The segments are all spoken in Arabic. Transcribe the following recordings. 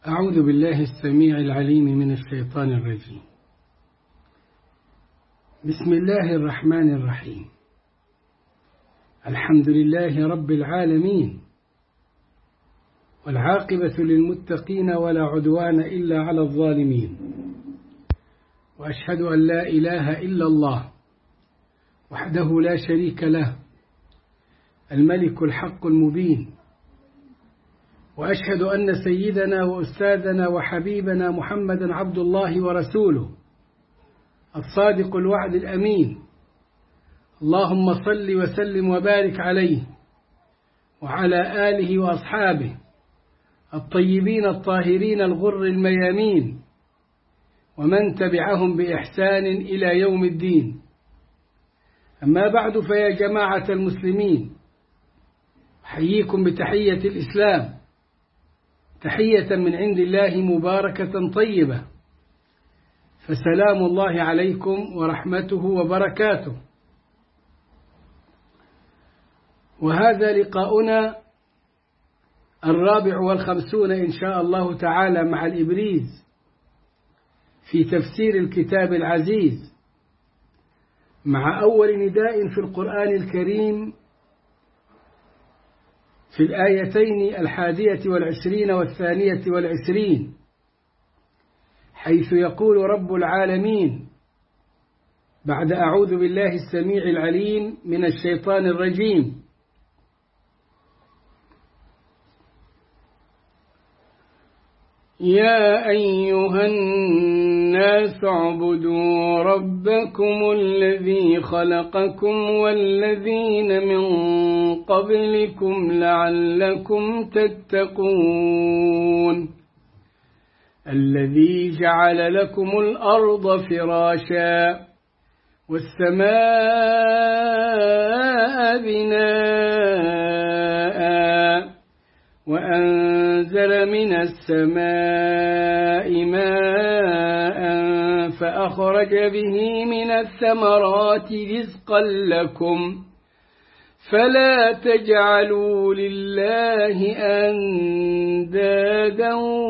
أعوذ بالله السميع العليم من الشيطان الرجيم. بسم الله الرحمن الرحيم. الحمد لله رب العالمين، والعاقبة للمتقين ولا عدوان إلا على الظالمين، وأشهد أن لا إله إلا الله وحده لا شريك له الملك الحق المبين، وأشهد أن سيدنا وأستاذنا وحبيبنا محمدا عبد الله ورسوله الصادق الوعد الأمين. اللهم صل وسلم وبارك عليه وعلى آله وأصحابه الطيبين الطاهرين الغر الميامين، ومن تبعهم بإحسان إلى يوم الدين. أما بعد، فيا جماعة المسلمين، أحييكم بتحية الإسلام، تحية من عند الله مباركة طيبة، فسلام الله عليكم ورحمته وبركاته. وهذا لقاؤنا 54 إن شاء الله تعالى مع الإبريز في تفسير الكتاب العزيز، مع أول نداء في القرآن الكريم في الآيتين 21 و22، حيث يقول رب العالمين بعد أعوذ بالله السميع العليم من الشيطان الرجيم: يا أيها الناس اعبدوا ربكم الذي خلقكم والذين من قبلكم لعلكم تتقون، الذي جعل لكم الأرض فراشا والسماء بناء وأنزل من السماء ماء فأخرج به من الثمرات رزقا لكم، فلا تجعلوا لله أندادا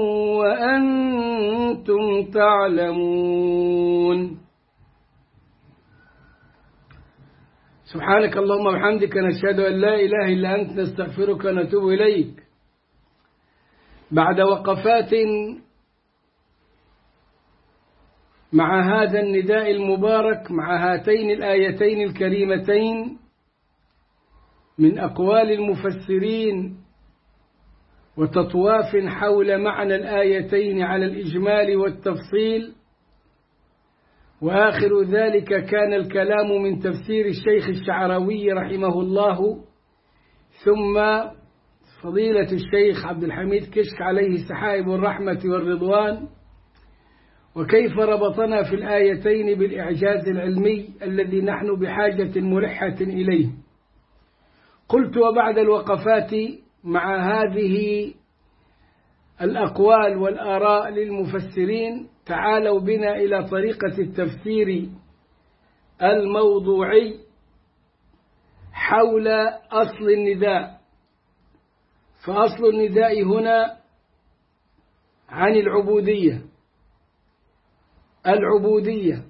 وأنتم تعلمون. سبحانك اللهم وبحمدك، نشهد أن لا إله إلا أنت، نستغفرك ونتوب إليك. بعد وقفات مع هذا النداء المبارك، مع هاتين الآيتين الكريمتين من أقوال المفسرين، وتطواف حول معنى الآيتين على الإجمال والتفصيل، وآخر ذلك كان الكلام من تفسير الشيخ الشعراوي رحمه الله، ثم فضيلة الشيخ عبد الحميد كشك عليه سحائب الرحمة والرضوان، وكيف ربطنا في الآيتين بالإعجاز العلمي الذي نحن بحاجة ملحة إليه. قلت: وبعد الوقفات مع هذه الأقوال والآراء للمفسرين، تعالوا بنا إلى طريقة التفسير الموضوعي حول أصل النداء. فأصل النداء هنا عن العبودية. العبودية: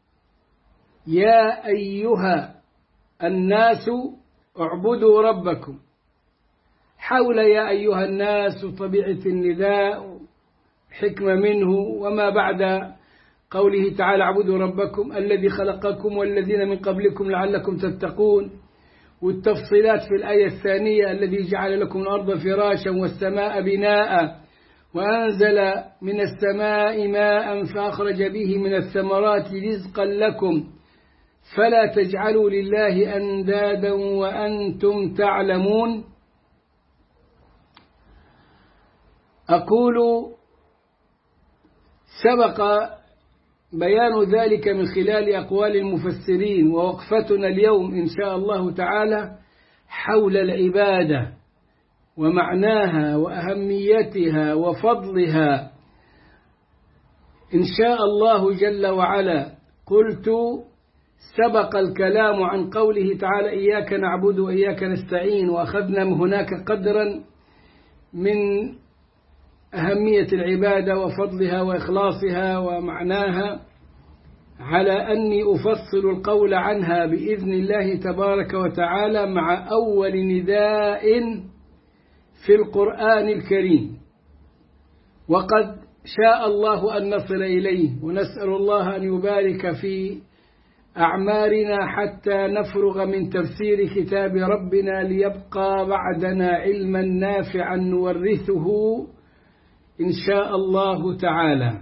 يا أيها الناس اعبدوا ربكم. حول يا أيها الناس طبيعة النداء، حكمة منه، وما بعد قوله تعالى: اعبدوا ربكم الذي خلقكم والذين من قبلكم لعلكم تتقون، والتفصيلات في الآية الثانية: الذي جعل لكم الأرض فراشا والسماء بناء وأنزل من السماء ماء فأخرج به من الثمرات رزقا لكم، فلا تجعلوا لله أندادا وأنتم تعلمون. أقول: سبق بيان ذلك من خلال أقوال المفسرين، ووقفتنا اليوم إن شاء الله تعالى حول العبادة ومعناها وأهميتها وفضلها إن شاء الله جل وعلا. قلت: سبق الكلام عن قوله تعالى: إياك نعبد وإياك نستعين، وأخذنا من هناك قدرا من أهمية العبادة وفضلها وإخلاصها ومعناها، على أني أفصل القول عنها بإذن الله تبارك وتعالى مع أول نداء في القرآن الكريم، وقد شاء الله أن نصل إليه، ونسأل الله أن يبارك في أعمارنا حتى نفرغ من تفسير كتاب ربنا ليبقى بعدنا علما نافعا نورثه إن شاء الله تعالى.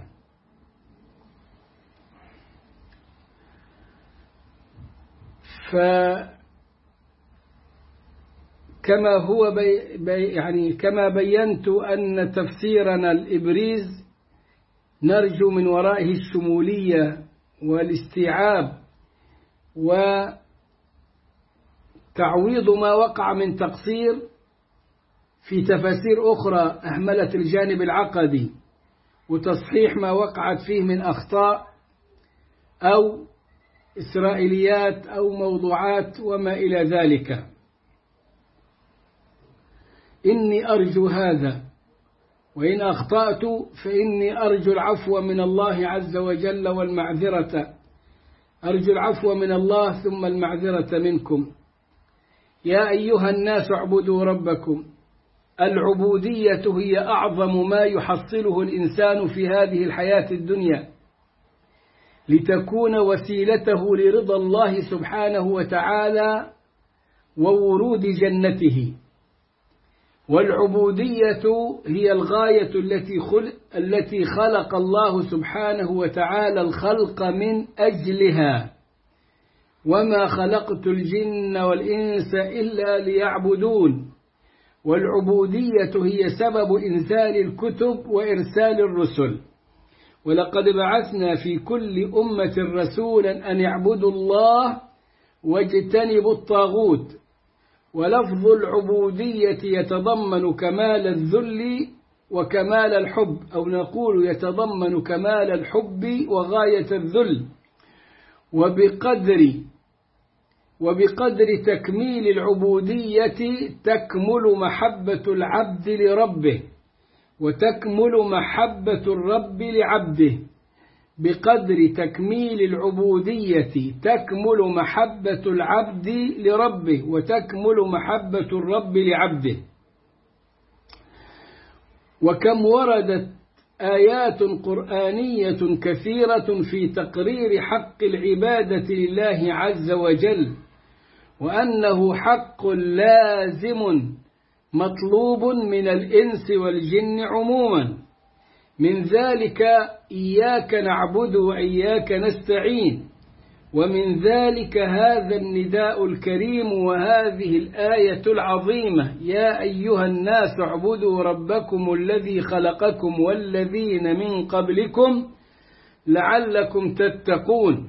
فكما هو كما بينت أن تفسيرنا الإبريز نرجو من ورائه الشمولية والاستيعاب وتعويض ما وقع من تقصير في تفاسير أخرى أهملت الجانب العقدي، وتصحيح ما وقعت فيه من أخطاء أو إسرائيليات أو موضوعات وما إلى ذلك. إني أرجو هذا، وإن أخطأت فإني أرجو العفو من الله عز وجل والمعذرة، أرجو العفو من الله ثم المعذرة منكم. يا أيها الناس اعبدوا ربكم. العبودية هي أعظم ما يحصله الإنسان في هذه الحياة الدنيا، لتكون وسيلته لرضا الله سبحانه وتعالى وورود جنته. والعبودية هي الغاية التي خلق الله سبحانه وتعالى الخلق من أجلها، وما خلقت الجن والإنس إلا ليعبدون. والعبودية هي سبب إنزال الكتب وإرسال الرسل، ولقد بعثنا في كل أمة رسولا أن يعبدوا الله واجتنبوا الطاغوت. ولفظ العبودية يتضمن كمال الذل وكمال الحب، أو نقول يتضمن كمال الحب وغاية الذل. وبقدر تكميل العبودية تكمل محبة العبد لربه، وتكمل محبة الرب لعبده. بقدر تكميل العبودية تكمل محبة العبد لربه، وتكمل محبة الرب لعبده. وكم وردت آيات قرآنية كثيرة في تقرير حق العبادة لله عز وجل، وأنه حق لازم مطلوب من الإنس والجن عموما. من ذلك إياك نعبد وإياك نستعين، ومن ذلك هذا النداء الكريم وهذه الآية العظيمة: يا أيها الناس اعبدوا ربكم الذي خلقكم والذين من قبلكم لعلكم تتقون.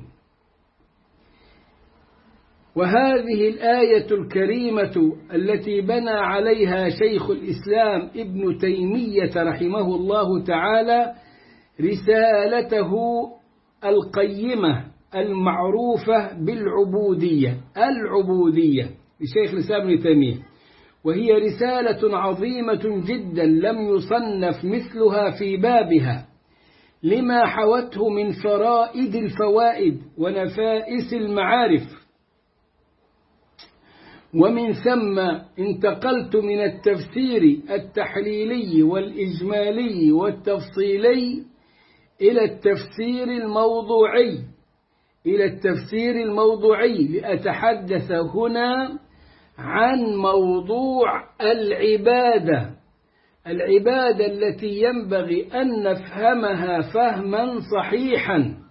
وهذه الآية الكريمة التي بنى عليها شيخ الإسلام ابن تيمية رحمه الله تعالى رسالته القيمة المعروفة بالعبودية، العبودية لشيخ الإسلام ابن تيمية، وهي رسالة عظيمة جدا لم يصنف مثلها في بابها، لما حوته من فرائد الفوائد ونفائس المعارف. ومن ثم انتقلت من التفسير التحليلي والإجمالي والتفصيلي إلى التفسير الموضوعي لأتحدث هنا عن موضوع العبادة التي ينبغي أن نفهمها فهما صحيحا.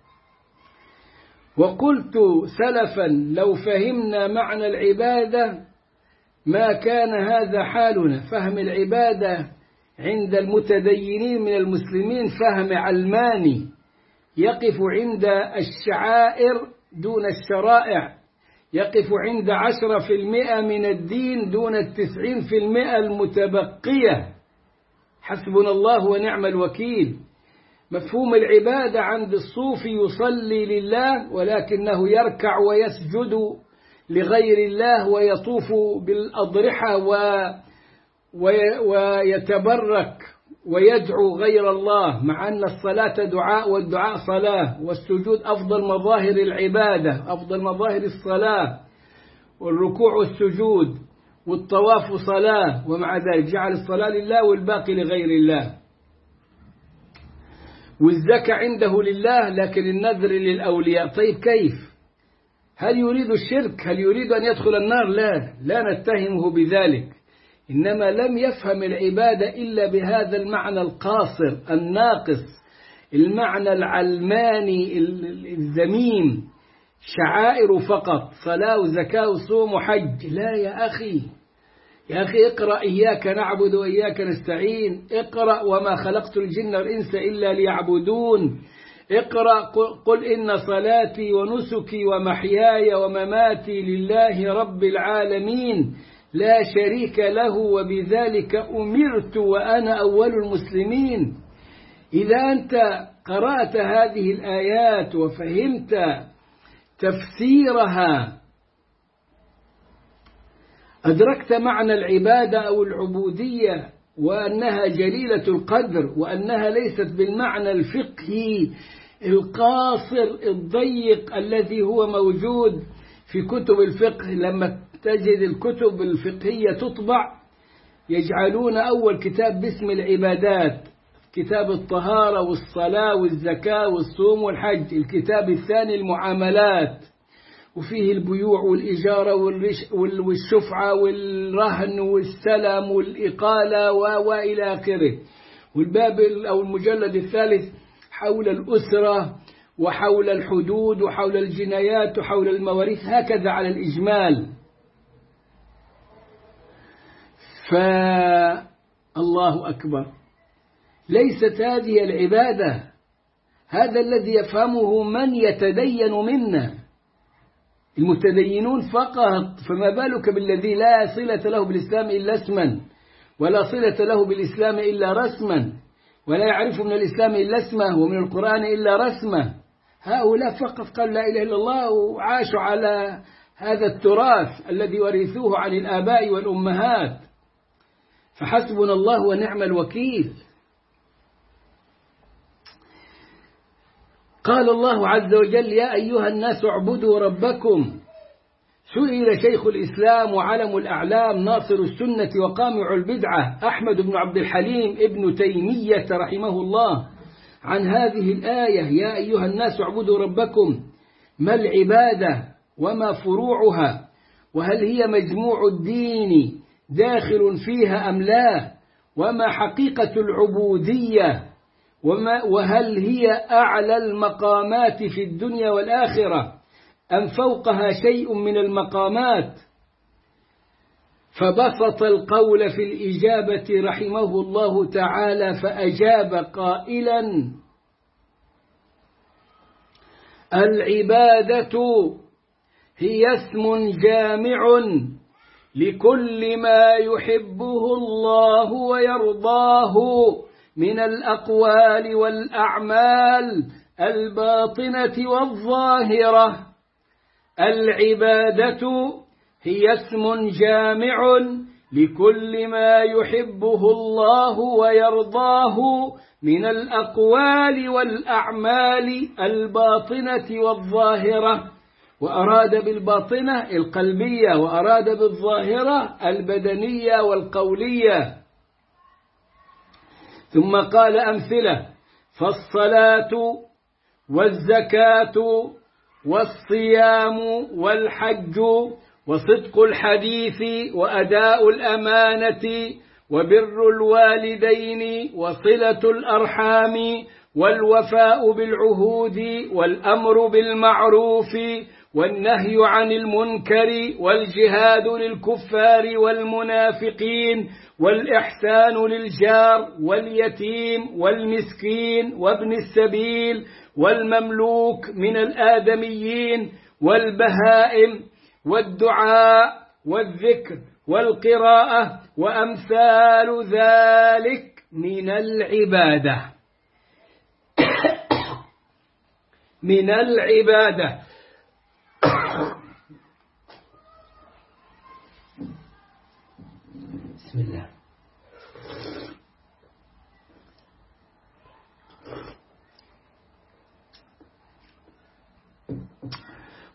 وقلت سلفا: لو فهمنا معنى العبادة ما كان هذا حالنا. فهم العبادة عند المتدينين من المسلمين فهم علماني، يقف عند الشعائر دون الشرائع، يقف عند 10% من الدين دون 90% المتبقية. حسبنا الله ونعم الوكيل. مفهوم العبادة عند الصوفي يصلي لله ولكنه يركع ويسجد لغير الله ويطوف بالأضرحة ويتبرك ويدعو غير الله، مع أن الصلاة دعاء والدعاء صلاة، والسجود أفضل مظاهر العبادة، أفضل مظاهر الصلاة، والركوع والسجود والطواف صلاة، ومع ذلك جعل الصلاة لله والباقي لغير الله. والزكاة عنده لله لكن النذر للأولياء. طيب كيف؟ هل يريد الشرك؟ هل يريد أن يدخل النار؟ لا نتهمه بذلك، إنما لم يفهم العبادة إلا بهذا المعنى القاصر الناقص، المعنى العلماني الذميم، شعائر فقط، صلاة وزكاة وصوم وحج. لا يا أخي، يا أخي اقرأ إياك نعبد وإياك نستعين، اقرأ وما خلقت الجن والإنس إلا ليعبدون، اقرأ قل إن صلاتي ونسكي ومحياي ومماتي لله رب العالمين لا شريك له وبذلك أمرت وأنا أول المسلمين. إذا أنت قرأت هذه الآيات وفهمت تفسيرها أدركت معنى العبادة أو العبودية، وأنها جليلة القدر، وأنها ليست بالمعنى الفقهي القاصر الضيق الذي هو موجود في كتب الفقه. لما تجد الكتب الفقهية تطبع يجعلون أول كتاب باسم العبادات، كتاب الطهارة والصلاة والزكاة والصوم والحج، الكتاب الثاني المعاملات، وفيه البيوع والإجارة والشفعة والرهن والسلم والإقالة وإلى آخره، والباب أو المجلد الثالث حول الأسرة وحول الحدود وحول الجنايات وحول المواريث، هكذا على الإجمال. فالله أكبر، ليست هذه العبادة، هذا الذي يفهمه من يتدين منا، المتدينون فقط، فما بالك بالذي لا صلة له بالإسلام إلا اسما، ولا صلة له بالإسلام إلا رسما، ولا يعرف من الإسلام إلا اسمه ومن القرآن إلا رسمه. هؤلاء فقط قالوا لا إله إلا الله وعاشوا على هذا التراث الذي ورثوه عن الآباء والأمهات، فحسبنا الله ونعم الوكيل. قال الله عز وجل يا أيها الناس اعبدوا ربكم. سئل شيخ الإسلام وعلم الأعلام ناصر السنة وقامع البدعة أحمد بن عبد الحليم ابن تيمية رحمه الله عن هذه الآية يا أيها الناس اعبدوا ربكم، ما العبادة وما فروعها، وهل هي مجموع الدين داخل فيها أم لا، وما حقيقة العبودية، وهل هي أعلى المقامات في الدنيا والآخرة أم فوقها شيء من المقامات. فبسط القول في الإجابة رحمه الله تعالى فأجاب قائلا العبادة هي اسم جامع لكل ما يحبه الله ويرضاه من الأقوال والأعمال الباطنة والظاهرة. العبادة هي اسم جامع لكل ما يحبه الله ويرضاه من الأقوال والأعمال الباطنة والظاهرة، وأراد بالباطنة القلبية، وأراد بالظاهرة البدنية والقولية. ثم قال أمثلة فالصلاة والزكاة والصيام والحج وصدق الحديث وأداء الأمانة وبر الوالدين وصلة الأرحام والوفاء بالعهود والأمر بالمعروف والنهي عن المنكر والجهاد للكفار والمنافقين والإحسان للجار واليتيم والمسكين وابن السبيل والمملوك من الآدميين والبهائم والدعاء والذكر والقراءة وأمثال ذلك من العبادة. من العبادة. بسم الله.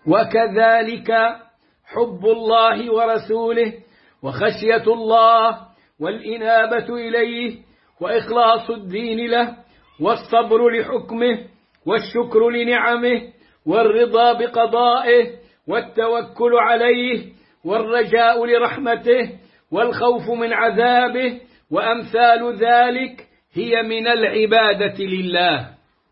وكذلك حب الله ورسوله وخشية الله والإنابة إليه وإخلاص الدين له والصبر لحكمه والشكر لنعمه والرضا بقضائه والتوكل عليه والرجاء لرحمته والخوف من عذابه وأمثال ذلك هي من العبادة لله.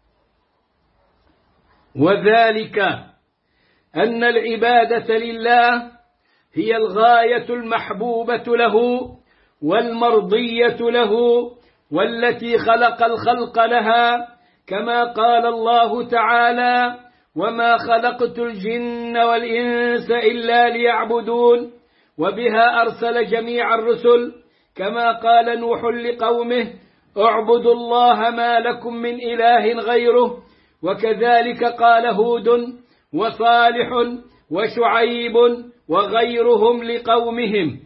وذلك أن العبادة لله هي الغاية المحبوبة له والمرضية له والتي خلق الخلق لها، كما قال الله تعالى: وما خلقت الجن والإنس إلا ليعبدون. وبها أرسل جميع الرسل، كما قال نوح لقومه: اعبدوا الله ما لكم من إله غيره. وكذلك قال هود وصالح وشعيب وغيرهم لقومهم.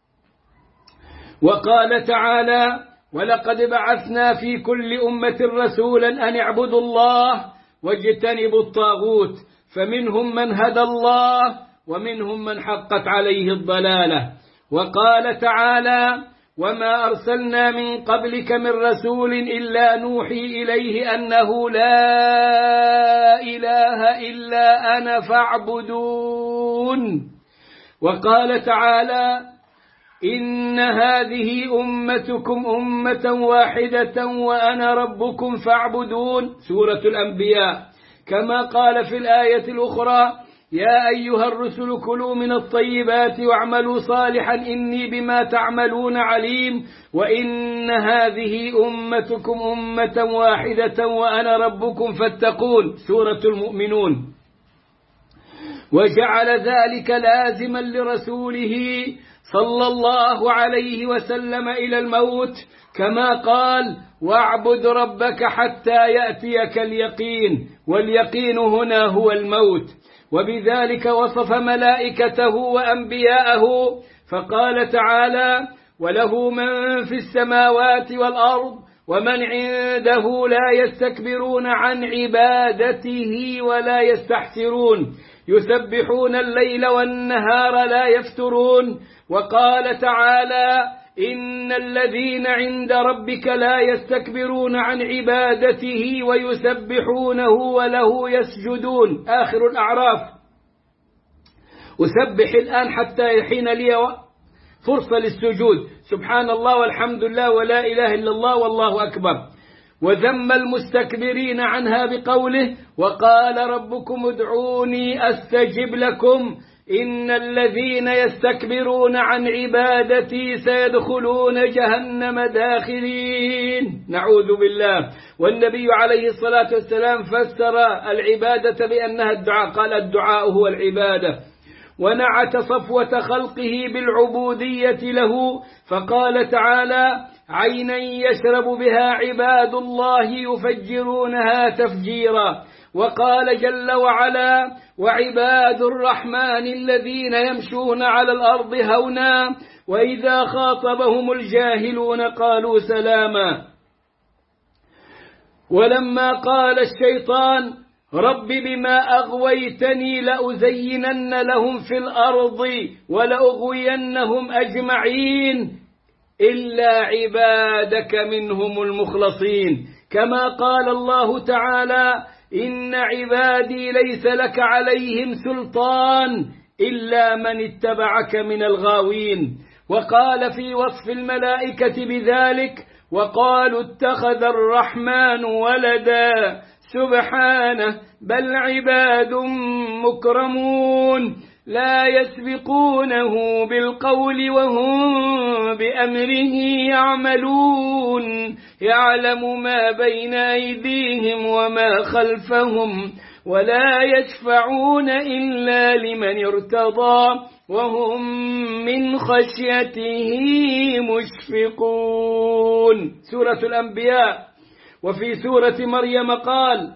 وقال تعالى: ولقد بعثنا في كل أمة رسولا أن اعبدوا الله واجتنبوا الطاغوت، فمنهم من هدى الله ومنهم من حقت عليه الضلالة. وقال تعالى: وما أرسلنا من قبلك من رسول إلا نوحي إليه أنه لا إله إلا أنا فاعبدون. وقال تعالى: إن هذه أمتكم أمة واحدة وأنا ربكم فاعبدون، سورة الأنبياء. كما قال في الآية الأخرى: يا أيها الرسل كلوا من الطيبات واعملوا صالحا إني بما تعملون عليم، وإن هذه أمتكم أمة واحدة وأنا ربكم فاتقون، سورة المؤمنون. وجعل ذلك لازما لرسوله صلى الله عليه وسلم إلى الموت، كما قال: واعبد ربك حتى يأتيك اليقين، واليقين هنا هو الموت. وبذلك وصف ملائكته وأنبياءه، فقال تعالى: وله من في السماوات والأرض ومن عنده لا يستكبرون عن عبادته ولا يستحسرون يسبحون الليل والنهار لا يفترون. وقال تعالى: إن الذين عند ربك لا يستكبرون عن عبادته ويسبحونه وله يسجدون، آخر الأعراف. أسبح الآن حتى يحين لي فرصة للسجود، سبحان الله والحمد لله ولا إله إلا الله والله أكبر. وذم المستكبرين عنها بقوله: وقال ربكم ادعوني أستجب لكم إن الذين يستكبرون عن عبادتي سيدخلون جهنم داخرين، نعوذ بالله. والنبي عليه الصلاة والسلام فسر العبادة بأنها الدعاء، قال: الدعاء هو العبادة. ونعت صفوة خلقه بالعبودية له، فقال تعالى: عينا يشرب بها عباد الله يفجرونها تفجيرا. وقال جل وعلا: وعباد الرحمن الذين يمشون على الأرض هونا وإذا خاطبهم الجاهلون قالوا سلاما. ولما قال الشيطان: رب بما أغويتني لأزينن لهم في الأرض ولأغوينهم أجمعين إلا عبادك منهم المخلصين، كما قال الله تعالى: إن عبادي ليس لك عليهم سلطان إلا من اتبعك من الغاوين. وقال في وصف الملائكة بذلك: وقالوا اتخذ الرحمن ولدا، سبحانه بل عباد مكرمون لا يسبقونه بالقول وهم بأمره يعملون، يعلم ما بين أيديهم وما خلفهم ولا يشفعون إلا لمن ارتضى وهم من خشيته مشفقون، سورة الأنبياء. وفي سورة مريم قال: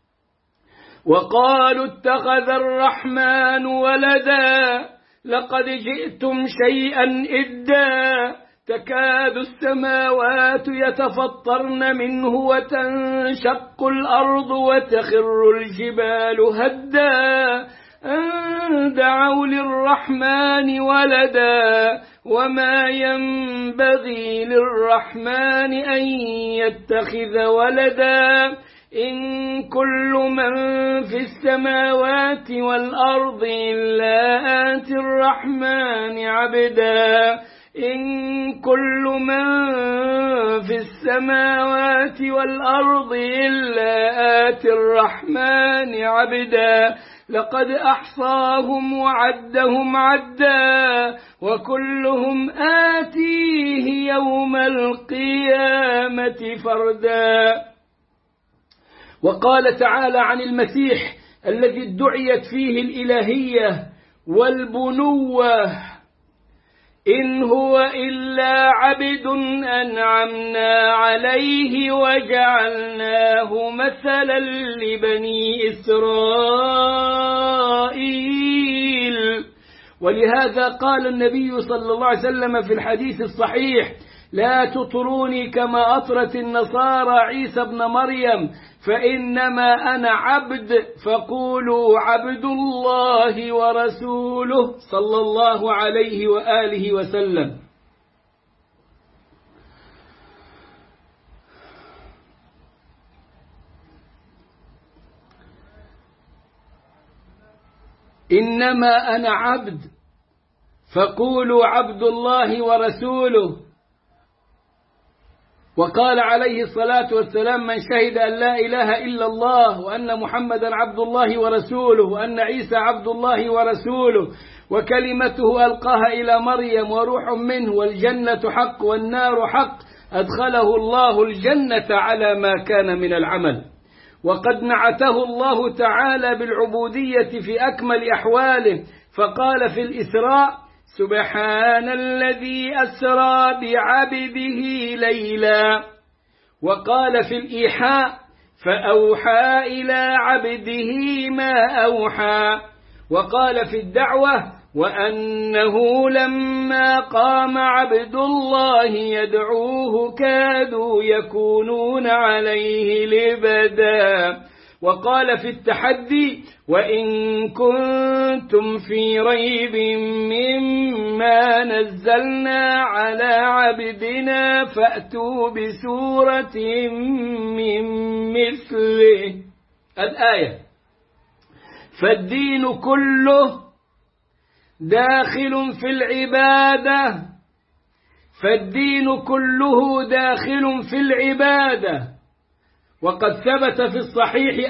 وقالوا اتخذ الرحمن ولدا لقد جئتم شيئا إدا تكاد السماوات يتفطرن منه وتنشق الأرض وتخر الجبال هدا أن دعوا للرحمن ولدا وما ينبغي للرحمن أن يتخذ ولدا إن كل من في السماوات والأرض إلا آتي الرحمن عبدا إن كل من في السماوات والأرض إلا آتي الرحمن عبدا لقد أحصاهم وعدهم عدا وكلهم آتيه يوم القيامة فردا. وقال تعالى عن المسيح الذي ادعيت فيه الإلهية والبنوة: إن هو إلا عبد أنعمنا عليه وجعلناه مثلا لبني إسرائيل. ولهذا قال النبي صلى الله عليه وسلم في الحديث الصحيح: لا تطروني كما أطرت النصارى عيسى بن مريم فإنما أنا عبد فقولوا عبد الله ورسوله صلى الله عليه وآله وسلم. إنما أنا عبد فقولوا عبد الله ورسوله. وقال عليه الصلاة والسلام: من شهد أن لا إله إلا الله وأن محمدا عبد الله ورسوله وأن عيسى عبد الله ورسوله وكلمته ألقاها إلى مريم وروح منه والجنة حق والنار حق أدخله الله الجنة على ما كان من العمل. وقد نعته الله تعالى بالعبودية في أكمل أحواله، فقال في الإسراء: سبحان الذي أسرى بعبده ليلا. وقال في الإيحاء: فأوحى إلى عبده ما أوحى. وقال في الدعوة: وأنه لما قام عبد الله يدعوه كادوا يكونون عليه لبدا. وقال في التحدي: وإن كنتم في ريب مما نزلنا على عبدنا فأتوا بسورة من مثله. الآية. فالدين كله داخل في العبادة، فالدين كله داخل في العبادة. وقد ثبت في الصحيح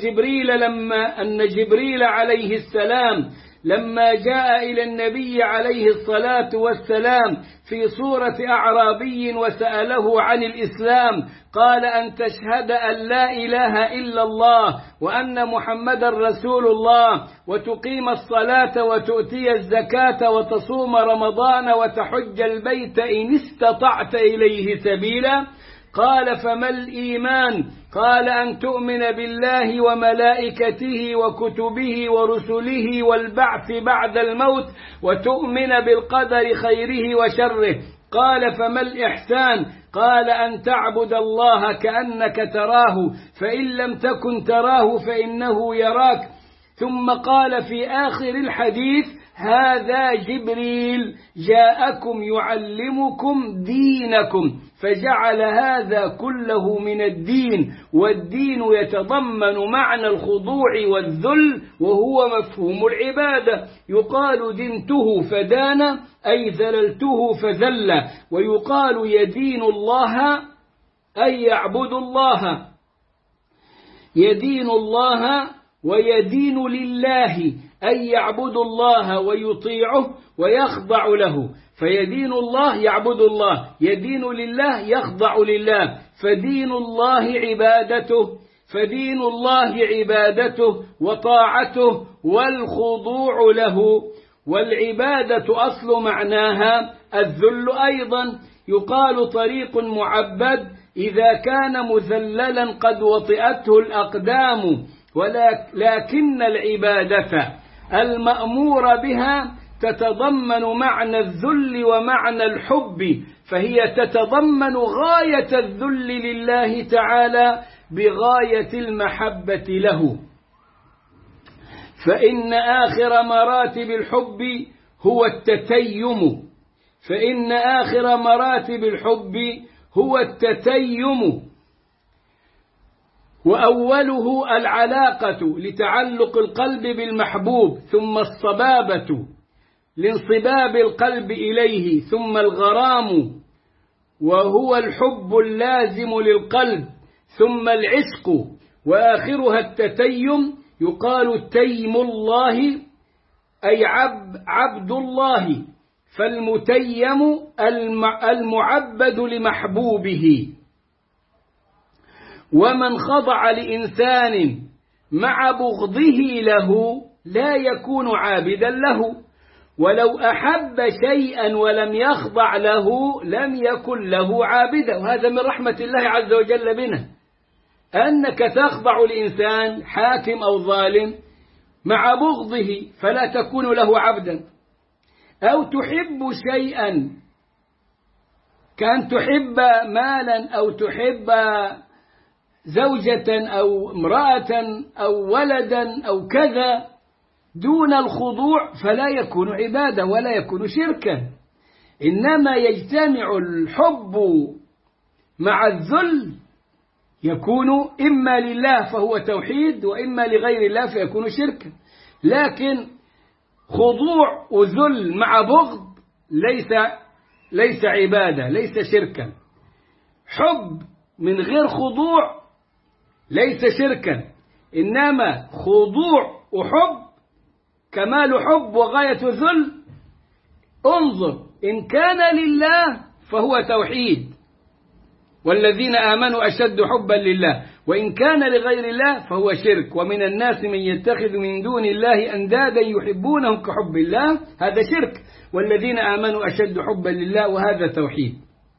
أن جبريل عليه السلام لما جاء إلى النبي عليه الصلاة والسلام في صورة أعرابي وسأله عن الإسلام قال: أن تشهد أن لا إله إلا الله وأن محمد رسول الله وتقيم الصلاة وتؤتي الزكاة وتصوم رمضان وتحج البيت إن استطعت إليه سبيلا. قال: فما الإيمان؟ قال: أن تؤمن بالله وملائكته وكتبه ورسله والبعث بعد الموت وتؤمن بالقدر خيره وشره. قال: فما الإحسان؟ قال: أن تعبد الله كأنك تراه فإن لم تكن تراه فإنه يراك. ثم قال في آخر الحديث: هذا جبريل جاءكم يعلمكم دينكم. فجعل هذا كله من الدين، والدين يتضمن معنى الخضوع والذل وهو مفهوم العبادة. يقال دنته فدان أي ذللته فذل، ويقال يدين الله أي يعبد الله، يدين الله ويدين لله أي يعبد الله ويطيعه ويخضع له. فيدين الله يعبد الله، يدين لله يخضع لله، فدين الله عبادته، فدين الله عبادته وطاعته والخضوع له. والعبادة أصل معناها الذل أيضا. يقال طريق معبد إذا كان مذللا قد وطئته الأقدام، ولكن العبادة المأمور بها تتضمن معنى الذل ومعنى الحب، فهي تتضمن غاية الذل لله تعالى بغاية المحبة له. فإن آخر مراتب الحب هو التتيم، فإن آخر مراتب الحب هو التتيم، وأوله العلاقة لتعلق القلب بالمحبوب، ثم الصبابة لانصباب القلب إليه، ثم الغرام وهو الحب اللازم للقلب، ثم العشق، وآخرها التتيم. يقال تيم الله أي عبد الله، فالمتيم المعبد لمحبوبه. ومن خضع لإنسان مع بغضه له لا يكون عابدا له، ولو أحب شيئا ولم يخضع له لم يكن له عابدا. وهذا من رحمة الله عز وجل بنا، أنك تخضع لإنسان حاكم أو ظالم مع بغضه فلا تكون له عبدا. أو تحب شيئا كأن تحب مالا أو تحب زوجة أو امرأة أو ولدا أو كذا دون الخضوع فلا يكون عبادة ولا يكون شركا. إنما يجتمع الحب مع الذل، يكون إما لله فهو توحيد، وإما لغير الله فيكون شركا. لكن خضوع وذل مع بغض ليس عبادة، ليس شركا. حب من غير خضوع ليس شركا، إنما خضوع وحب كمال حب وغاية ذل. انظر، إن كان لله فهو توحيد، والذين آمنوا أشد حبا لله، وإن كان لغير الله فهو شرك. ومن الناس من يتخذ من دون الله أندادا يحبونهم كحب الله، هذا شرك. والذين آمنوا أشد حبا لله، وهذا توحيد.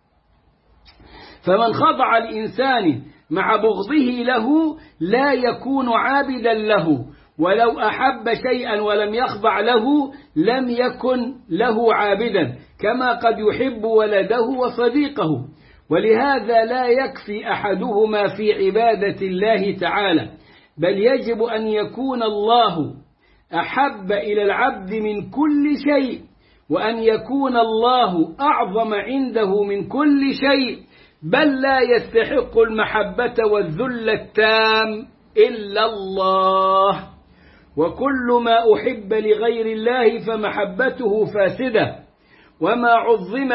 فمن خضع الإنسان مع بغضه له لا يكون عابدا له، ولو أحب شيئا ولم يخضع له لم يكن له عابدا، كما قد يحب ولده وصديقه. ولهذا لا يكفي أحدهما في عبادة الله تعالى، بل يجب أن يكون الله أحب إلى العبد من كل شيء، وأن يكون الله أعظم عنده من كل شيء، بل لا يستحق المحبة والذل التام إلا الله. وكل ما أحب لغير الله فمحبته فاسدة، وما عظم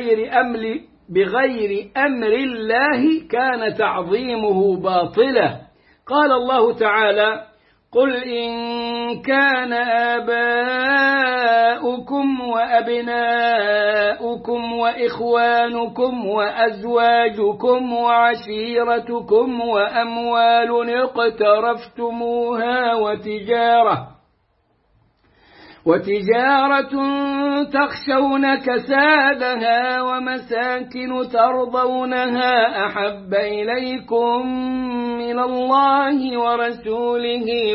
بغير أمر الله كان تعظيمه باطلا. قال الله تعالى: قل إن كان آباؤكم وأبناؤكم وإخوانكم وأزواجكم وعشيرتكم وأموال اقترفتموها وتجارة تخشون كسادها ومساكن ترضونها أحب إليكم من الله ورسوله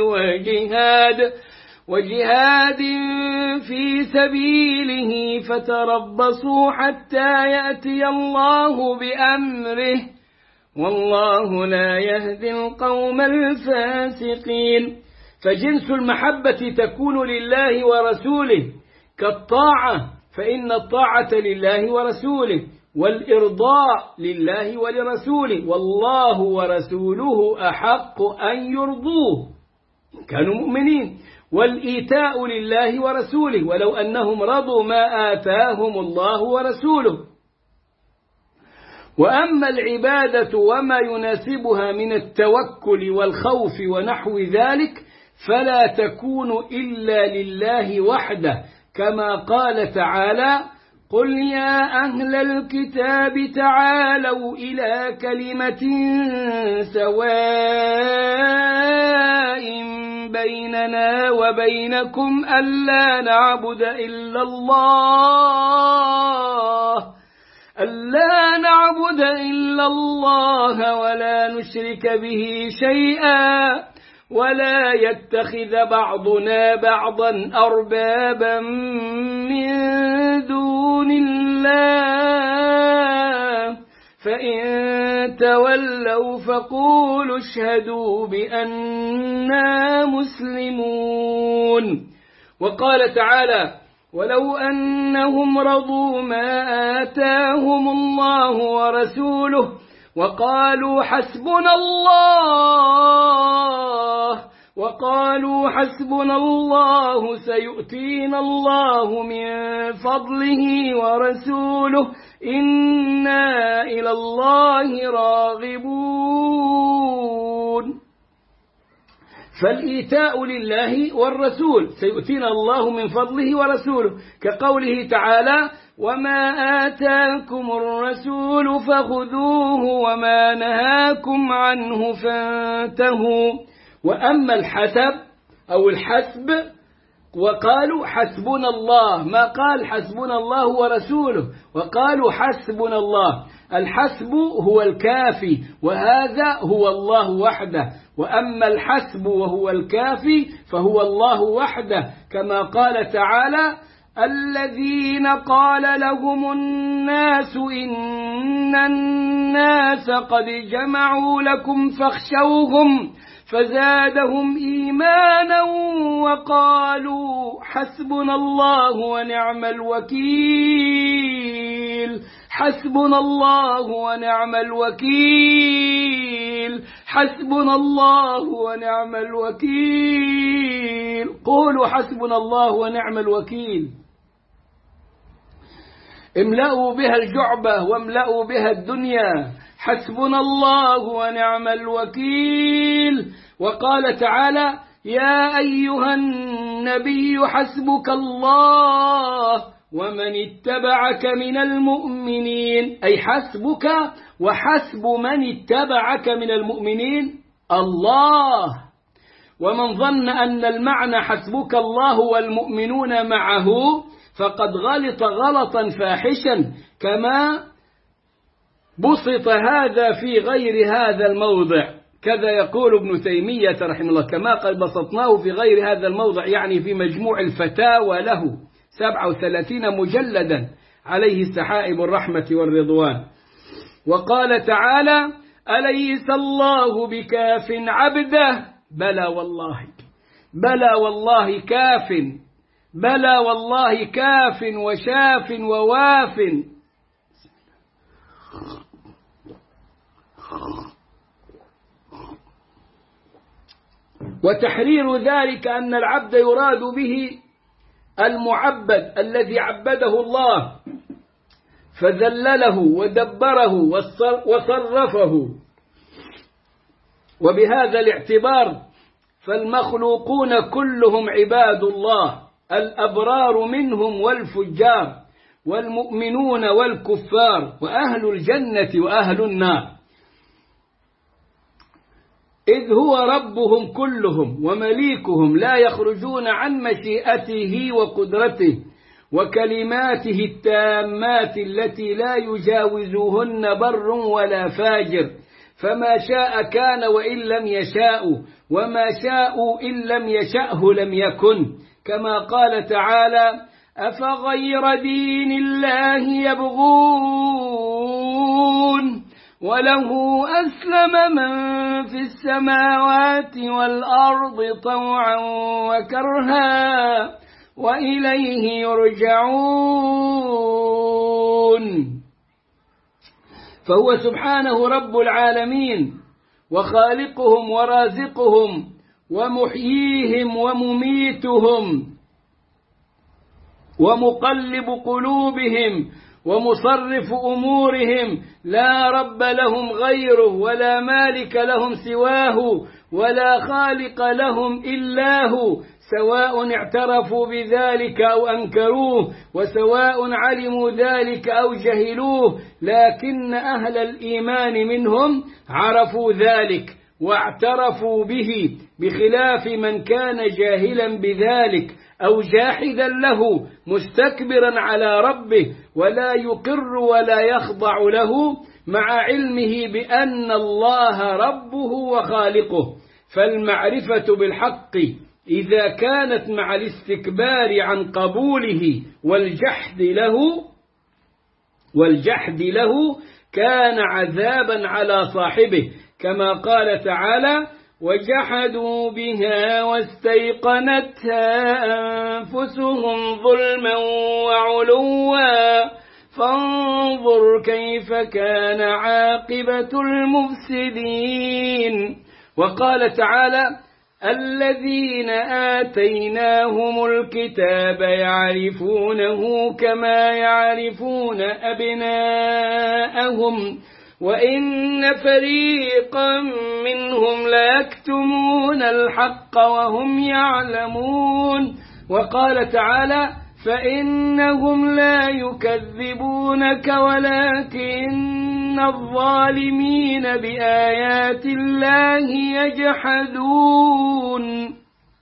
وجهاد في سبيله فتربصوا حتى يأتي الله بأمره والله لا يهدي القوم الفاسقين. فجنس المحبة تكون لله ورسوله كالطاعة، فإن الطاعة لله ورسوله، والإرضاء لله ولرسوله، والله ورسوله أحق أن يرضوه إن كانوا مؤمنين، والإيتاء لله ورسوله ولو أنهم رضوا ما آتاهم الله ورسوله. وأما العبادة وما يناسبها من التوكل والخوف ونحو ذلك فلا تكون إلا لله وحده، كما قال تعالى: قل يا أهل الكتاب تعالوا إلى كلمة سواء بيننا وبينكم ألا نعبد إلا الله ولا نشرك به شيئا ولا يتخذ بعضنا بعضا أربابا من دون الله فإن تولوا فقولوا اشهدوا بأننا مسلمون. وقال تعالى: ولو أنهم رضوا ما آتاهم الله ورسوله وقالوا حسبنا الله سيؤتينا الله من فضله ورسوله إنا إلى الله راغبون. فالإيتاء لله والرسول، سيؤتينا الله من فضله ورسوله، كقوله تعالى: وما آتاكم الرسول فخذوه وما نهاكم عنه فانتهوا. وأما الحسب أو الحسب وقالوا حسبنا الله، ما قال حسبنا الله ورسوله، وقالوا حسبنا الله. الحسب هو الكافي، وهذا هو الله وحده. وأما الحسب وهو الكافي فهو الله وحده، كما قال تعالى: الذين قال لهم الناس إن الناس قد جمعوا لكم فاخشوهم فزادهم إيمانا وقالوا حسبنا الله ونعم الوكيل. حسبنا الله ونعم الوكيل. حسبنا الله ونعم الوكيل. قولوا حسبنا الله ونعم الوكيل. املأوا بها الجعبة واملأوا بها الدنيا. حسبنا الله ونعم الوكيل. وقال تعالى: يا أيها النبي حسبك الله ومن اتبعك من المؤمنين، أي حسبك وحسب من اتبعك من المؤمنين الله. ومن ظن أن المعنى حسبك الله والمؤمنون معه فقد غلط غلطا فاحشا، كما بسط هذا في غير هذا الموضع. كذا يقول ابن تيمية رحمه الله، كما قد بسطناه في غير هذا الموضع، يعني في مجموع الفتاوى له 37 مجلدا، عليه السحائب الرحمة والرضوان. وقال تعالى: أليس الله بكاف عبده؟ بلى والله، بلى والله كاف، بلى والله كاف وشاف وواف. وتحرير ذلك أن العبد يراد به المعبد الذي عبده الله فذلله ودبره وصرفه. وبهذا الاعتبار فالمخلوقون كلهم عباد الله، الأبرار منهم والفجار، والمؤمنون والكفار، وأهل الجنة وأهل النار، إذ هو ربهم كلهم ومليكهم، لا يخرجون عن مشيئته وقدرته وكلماته التامات التي لا يجاوزهن بر ولا فاجر. فما شاء كان وإن لم يشاء، وما شاءوا إن لم يشأه لم يكن، كما قال تعالى: أفغير دين الله يبغون وله أسلم من في السماوات والأرض طوعا وكرها وإليه يرجعون. فهو سبحانه رب العالمين وخالقهم ورازقهم ومحييهم ومميتهم ومقلب قلوبهم ومصرف أمورهم، لا رب لهم غيره ولا مالك لهم سواه ولا خالق لهم إلا هو، سواء اعترفوا بذلك أو أنكروه، وسواء علموا ذلك أو جهلوه، لكن أهل الإيمان منهم عرفوا ذلك واعترفوا به، بخلاف من كان جاهلا بذلك أو جاحدا له مستكبرا على ربه ولا يقر ولا يخضع له، مع علمه بأن الله ربه وخالقه. فالمعرفة بالحق إذا كانت مع الاستكبار عن قبوله والجحد له والجحد له كان عذابا على صاحبه، كما قال تعالى: وجحدوا بها واستيقنتها أنفسهم ظلما وعلوا فانظر كيف كان عاقبة المفسدين. وقال تعالى: الذين آتيناهم الكتاب يعرفونه كما يعرفون أبناءهم وإن فريقا منهم ليكتمون الحق وهم يعلمون. وقال تعالى: فإنهم لا يكذبونك ولكن الظالمين بآيات الله يجحدون.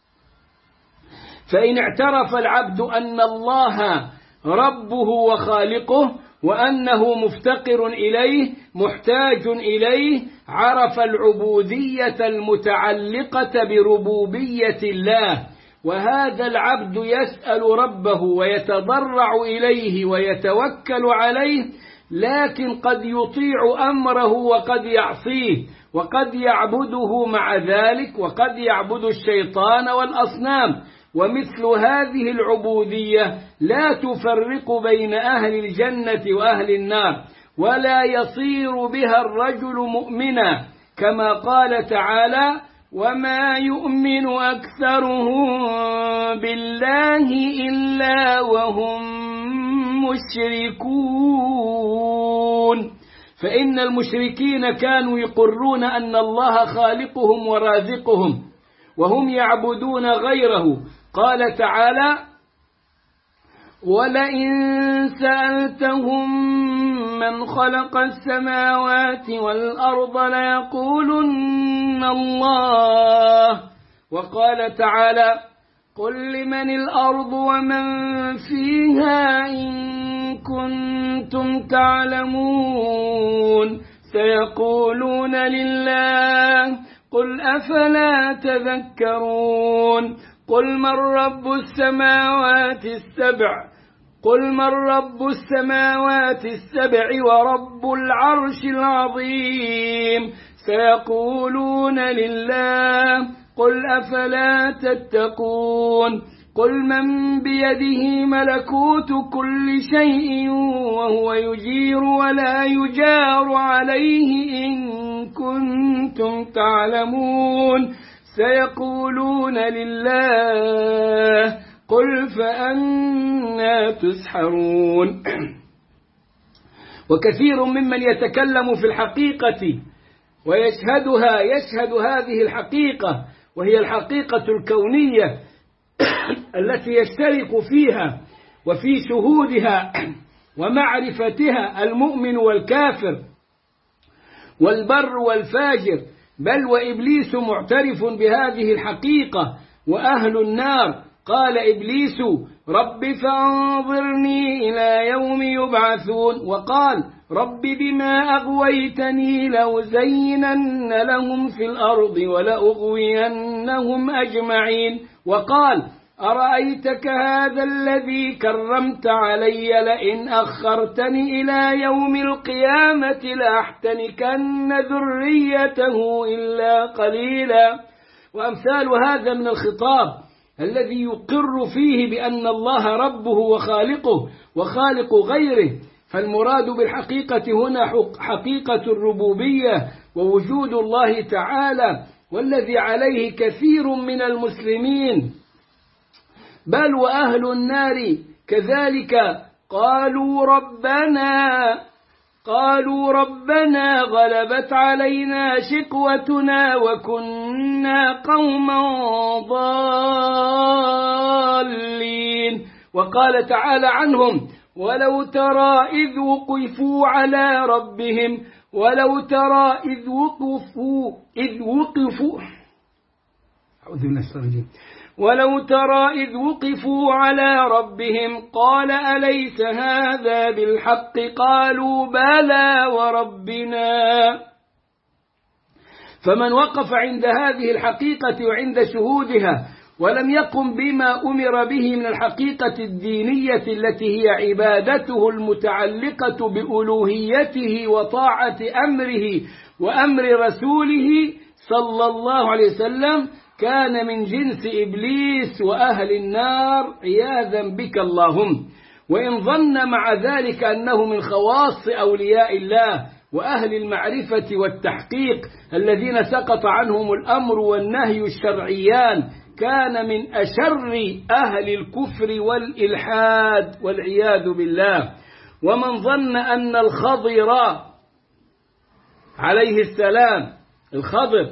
فإن اعترف العبد أن الله ربه وخالقه وأنه مفتقر إليه محتاج إليه، عرف العبودية المتعلقة بربوبية الله، وهذا العبد يسأل ربه ويتضرع إليه ويتوكل عليه، لكن قد يطيع أمره وقد يعصيه، وقد يعبده مع ذلك، وقد يعبد الشيطان والأصنام. ومثل هذه العبودية لا تفرق بين أهل الجنة وأهل النار، ولا يصير بها الرجل مؤمنا، كما قال تعالى: وما يؤمن أكثرهم بالله إلا وهم مشركون. فإن المشركين كانوا يقرون أن الله خالقهم ورازقهم وهم يعبدون غيره. قال تعالى: ولئن سألتهم من خلق السماوات والأرض ليقولن الله. وقال تعالى: قل لمن الأرض ومن فيها إن كنتم تعلمون سيقولون لله قل أفلا تذكرون. قل من رب السماوات السبع ورب العرش العظيم سيقولون لله قل أفلا تتقون. قل من بيده ملكوت كل شيء وهو يجير ولا يجار عليه إن كنتم تعلمون سيقولون لله قل فأنى تسحرون. وكثير ممن يتكلم في الحقيقة ويشهدها يشهد هذه الحقيقة، وهي الحقيقة الكونية التي يشترك فيها وفي شهودها ومعرفتها المؤمن والكافر والبر والفاجر، بل وإبليس معترف بهذه الحقيقة وأهل النار. قال إبليس: رب فانظرني إلى يوم يبعثون. وقال: رب بما أغويتني لأزينن لهم في الأرض ولأغوينهم أجمعين. وقال: أرأيتك هذا الذي كرمت علي لئن أخرتني إلى يوم القيامة لأحتنكن ذريته إلا قليلا. وأمثال هذا من الخطاب الذي يقر فيه بأن الله ربه وخالقه وخالق غيره. فالمراد بالحقيقة هنا حقيقة الربوبية ووجود الله تعالى، والذي عليه كثير من المسلمين، بل وأهل النار كذلك. قالوا ربنا غلبت علينا شقوتنا وكنا قوما ضالين. وقال تعالى عنهم: ولو ترى إذ وقفوا على ربهم ولو ترى إذ وقفوا على ربهم قال أليس هذا بالحق قالوا بلى وربنا. فمن وقف عند هذه الحقيقة وعند شهودها ولم يقم بما أمر به من الحقيقة الدينية التي هي عبادته المتعلقة بألوهيته وطاعة أمره وأمر رسوله صلى الله عليه وسلم، كان من جنس إبليس وأهل النار عياذا بك اللهم. وإن ظن مع ذلك أنه من خواص أولياء الله وأهل المعرفة والتحقيق الذين سقط عنهم الأمر والنهي الشرعيان، كان من أشر أهل الكفر والإلحاد والعياذ بالله. ومن ظن أن الخضر عليه السلام، الخضر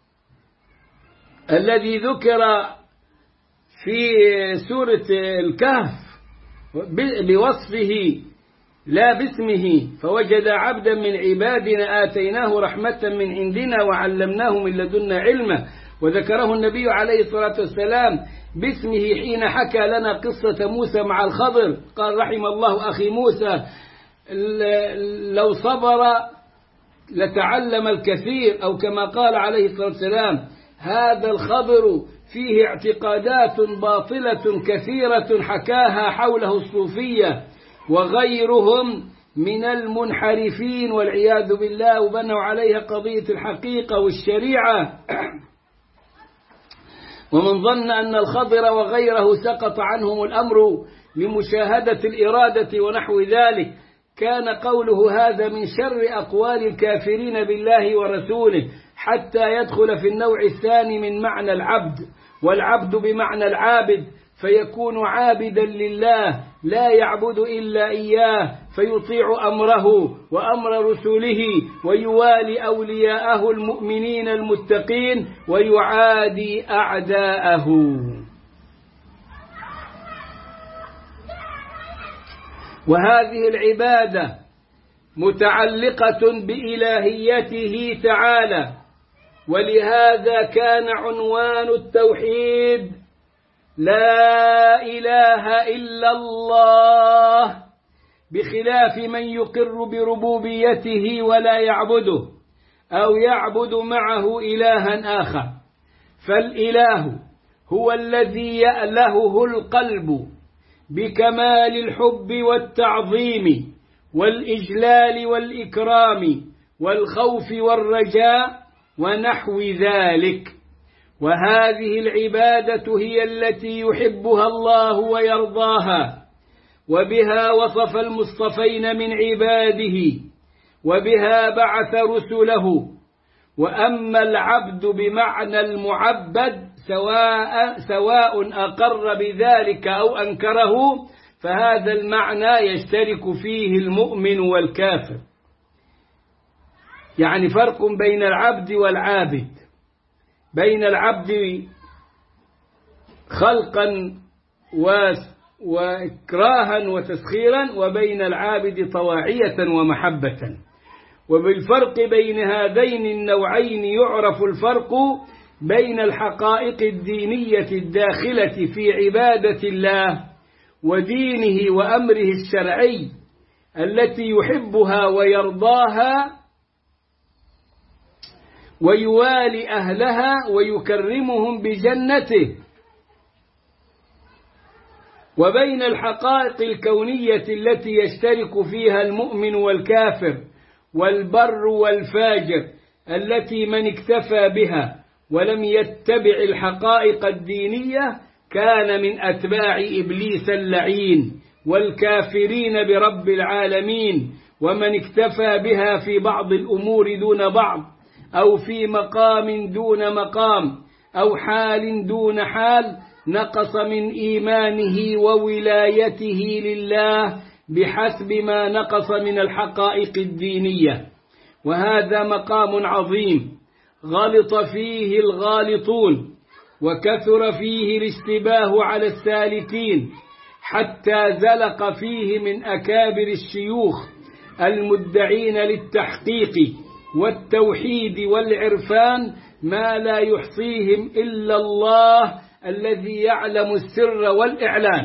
الذي ذكر في سورة الكهف بوصفه لا باسمه، فوجد عبدا من عبادنا آتيناه رحمة من عندنا وعلمناه من لدنا علما، وذكره النبي عليه الصلاة والسلام باسمه حين حكى لنا قصة موسى مع الخضر، قال رحم الله أخي موسى لو صبر لتعلم الكثير، أو كما قال عليه الصلاة والسلام هذا الخضر فيه اعتقادات باطلة كثيرة حكاها حوله الصوفية وغيرهم من المنحرفين والعياذ بالله، وبنوا عليها قضية الحقيقة والشريعة. ومن ظن أن الخضر وغيره سقط عنهم الأمر لمشاهدة الإرادة ونحو ذلك، كان قوله هذا من شر أقوال الكافرين بالله ورسوله، حتى يدخل في النوع الثاني من معنى العبد، والعبد بمعنى العابد، فيكون عابدا لله لا يعبد إلا إياه، فيطيع أمره وأمر رسوله ويوالي أولياءه المؤمنين المتقين ويعادي أعداءه. وهذه العبادة متعلقة بإلهيته تعالى، ولهذا كان عنوان التوحيد لا إله إلا الله، بخلاف من يقر بربوبيته ولا يعبده أو يعبد معه إلها آخر. فالإله هو الذي يألهه القلب بكمال الحب والتعظيم والإجلال والإكرام والخوف والرجاء ونحو ذلك. وهذه العبادة هي التي يحبها الله ويرضاها، وبها وصف المصطفين من عباده، وبها بعث رسله. وأما العبد بمعنى المعبد سواء أقر بذلك أو أنكره، فهذا المعنى يشترك فيه المؤمن والكافر. يعني فرق بين العبد والعابد، بين العبد خلقا وإكراها وتسخيرا، وبين العابد طواعية ومحبة. وبالفرق بين هذين النوعين يعرف الفرق بين الحقائق الدينية الداخلة في عبادة الله ودينه وأمره الشرعي التي يحبها ويرضاها ويوالي أهلها ويكرمهم بجنته، وبين الحقائق الكونية التي يشترك فيها المؤمن والكافر والبر والفاجر، التي من اكتفى بها ولم يتبع الحقائق الدينية كان من أتباع إبليس اللعين والكافرين برب العالمين. ومن اكتفى بها في بعض الأمور دون بعض، أو في مقام دون مقام، أو حال دون حال، نقص من إيمانه وولايته لله بحسب ما نقص من الحقائق الدينية. وهذا مقام عظيم غلط فيه الغالطون، وكثر فيه الاشتباه على السالكين، حتى زلق فيه من أكابر الشيوخ المدعين للتحقيق والتوحيد والعرفان ما لا يحصيهم إلا الله الذي يعلم السر والإعلان.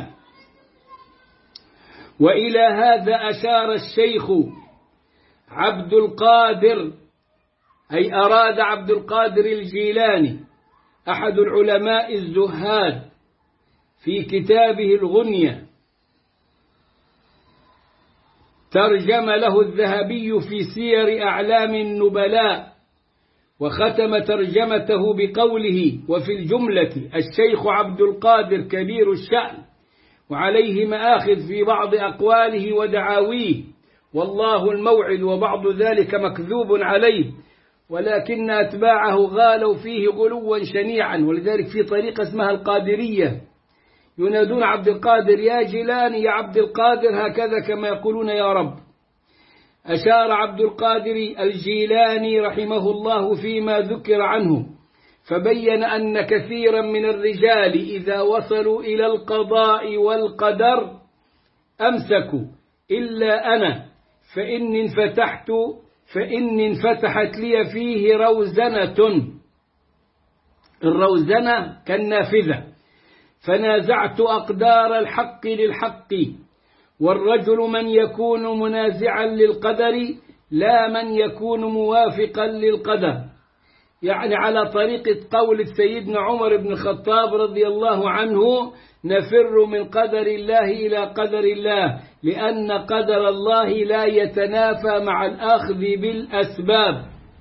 وإلى هذا أشار الشيخ عبد القادر، أي أراد عبد القادر الجيلاني أحد العلماء الزهاد في كتابه الغنية ترجم له الذهبي في سير أعلام النبلاء، وختم ترجمته بقوله: وفي الجملة الشيخ عبد القادر كبير الشأن، وعليه مآخذ في بعض أقواله ودعاويه، والله الموعد، وبعض ذلك مكذوب عليه، ولكن أتباعه غالوا فيه غلوا شنيعا. ولذلك في طريقة اسمها القادرية ينادون عبد القادر يا جيلاني يا عبد القادر، هكذا كما يقولون يا رب. أشار عبد القادر الجيلاني رحمه الله فيما ذكر عنه، فبين أن كثيرا من الرجال إذا وصلوا إلى القضاء والقدر أمسكوا، إلا أنا فإن انفتحت لي فيه روزنة، الروزنة كالنافذة، فنازعت أقدار الحق للحق. والرجل من يكون منازعا للقدر لا من يكون موافقا للقدر، يعني على طريقة قول سيدنا عمر بن الخطاب رضي الله عنه: نفر من قدر الله إلى قدر الله، لأن قدر الله لا يتنافى مع الأخذ بالأسباب.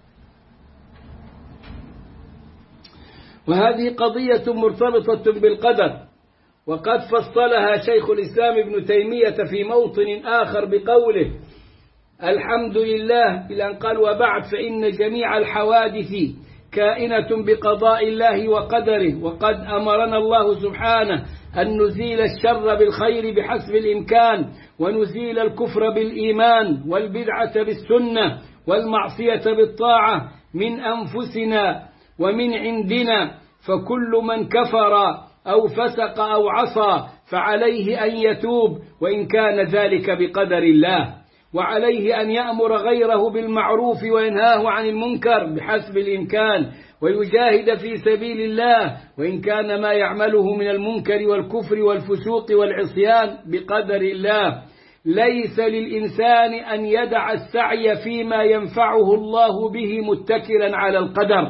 وهذه قضية مرتبطة بالقدر، وقد فصلها شيخ الإسلام ابن تيمية في موطن آخر بقوله: الحمد لله، إلى أن قال: وبعد فإن جميع الحوادث كائنة بقضاء الله وقدره، وقد أمرنا الله سبحانه أن نزيل الشر بالخير بحسب الإمكان، ونزيل الكفر بالإيمان، والبدعة بالسنة، والمعصية بالطاعة من أنفسنا ومن عندنا. فكل من كفر أو فسق أو عصى فعليه أن يتوب، وإن كان ذلك بقدر الله، وعليه أن يأمر غيره بالمعروف وينهاه عن المنكر بحسب الإمكان، ويجاهد في سبيل الله، وإن كان ما يعمله من المنكر والكفر والفسوق والعصيان بقدر الله. ليس للإنسان أن يدع السعي فيما ينفعه الله به متكلا على القدر،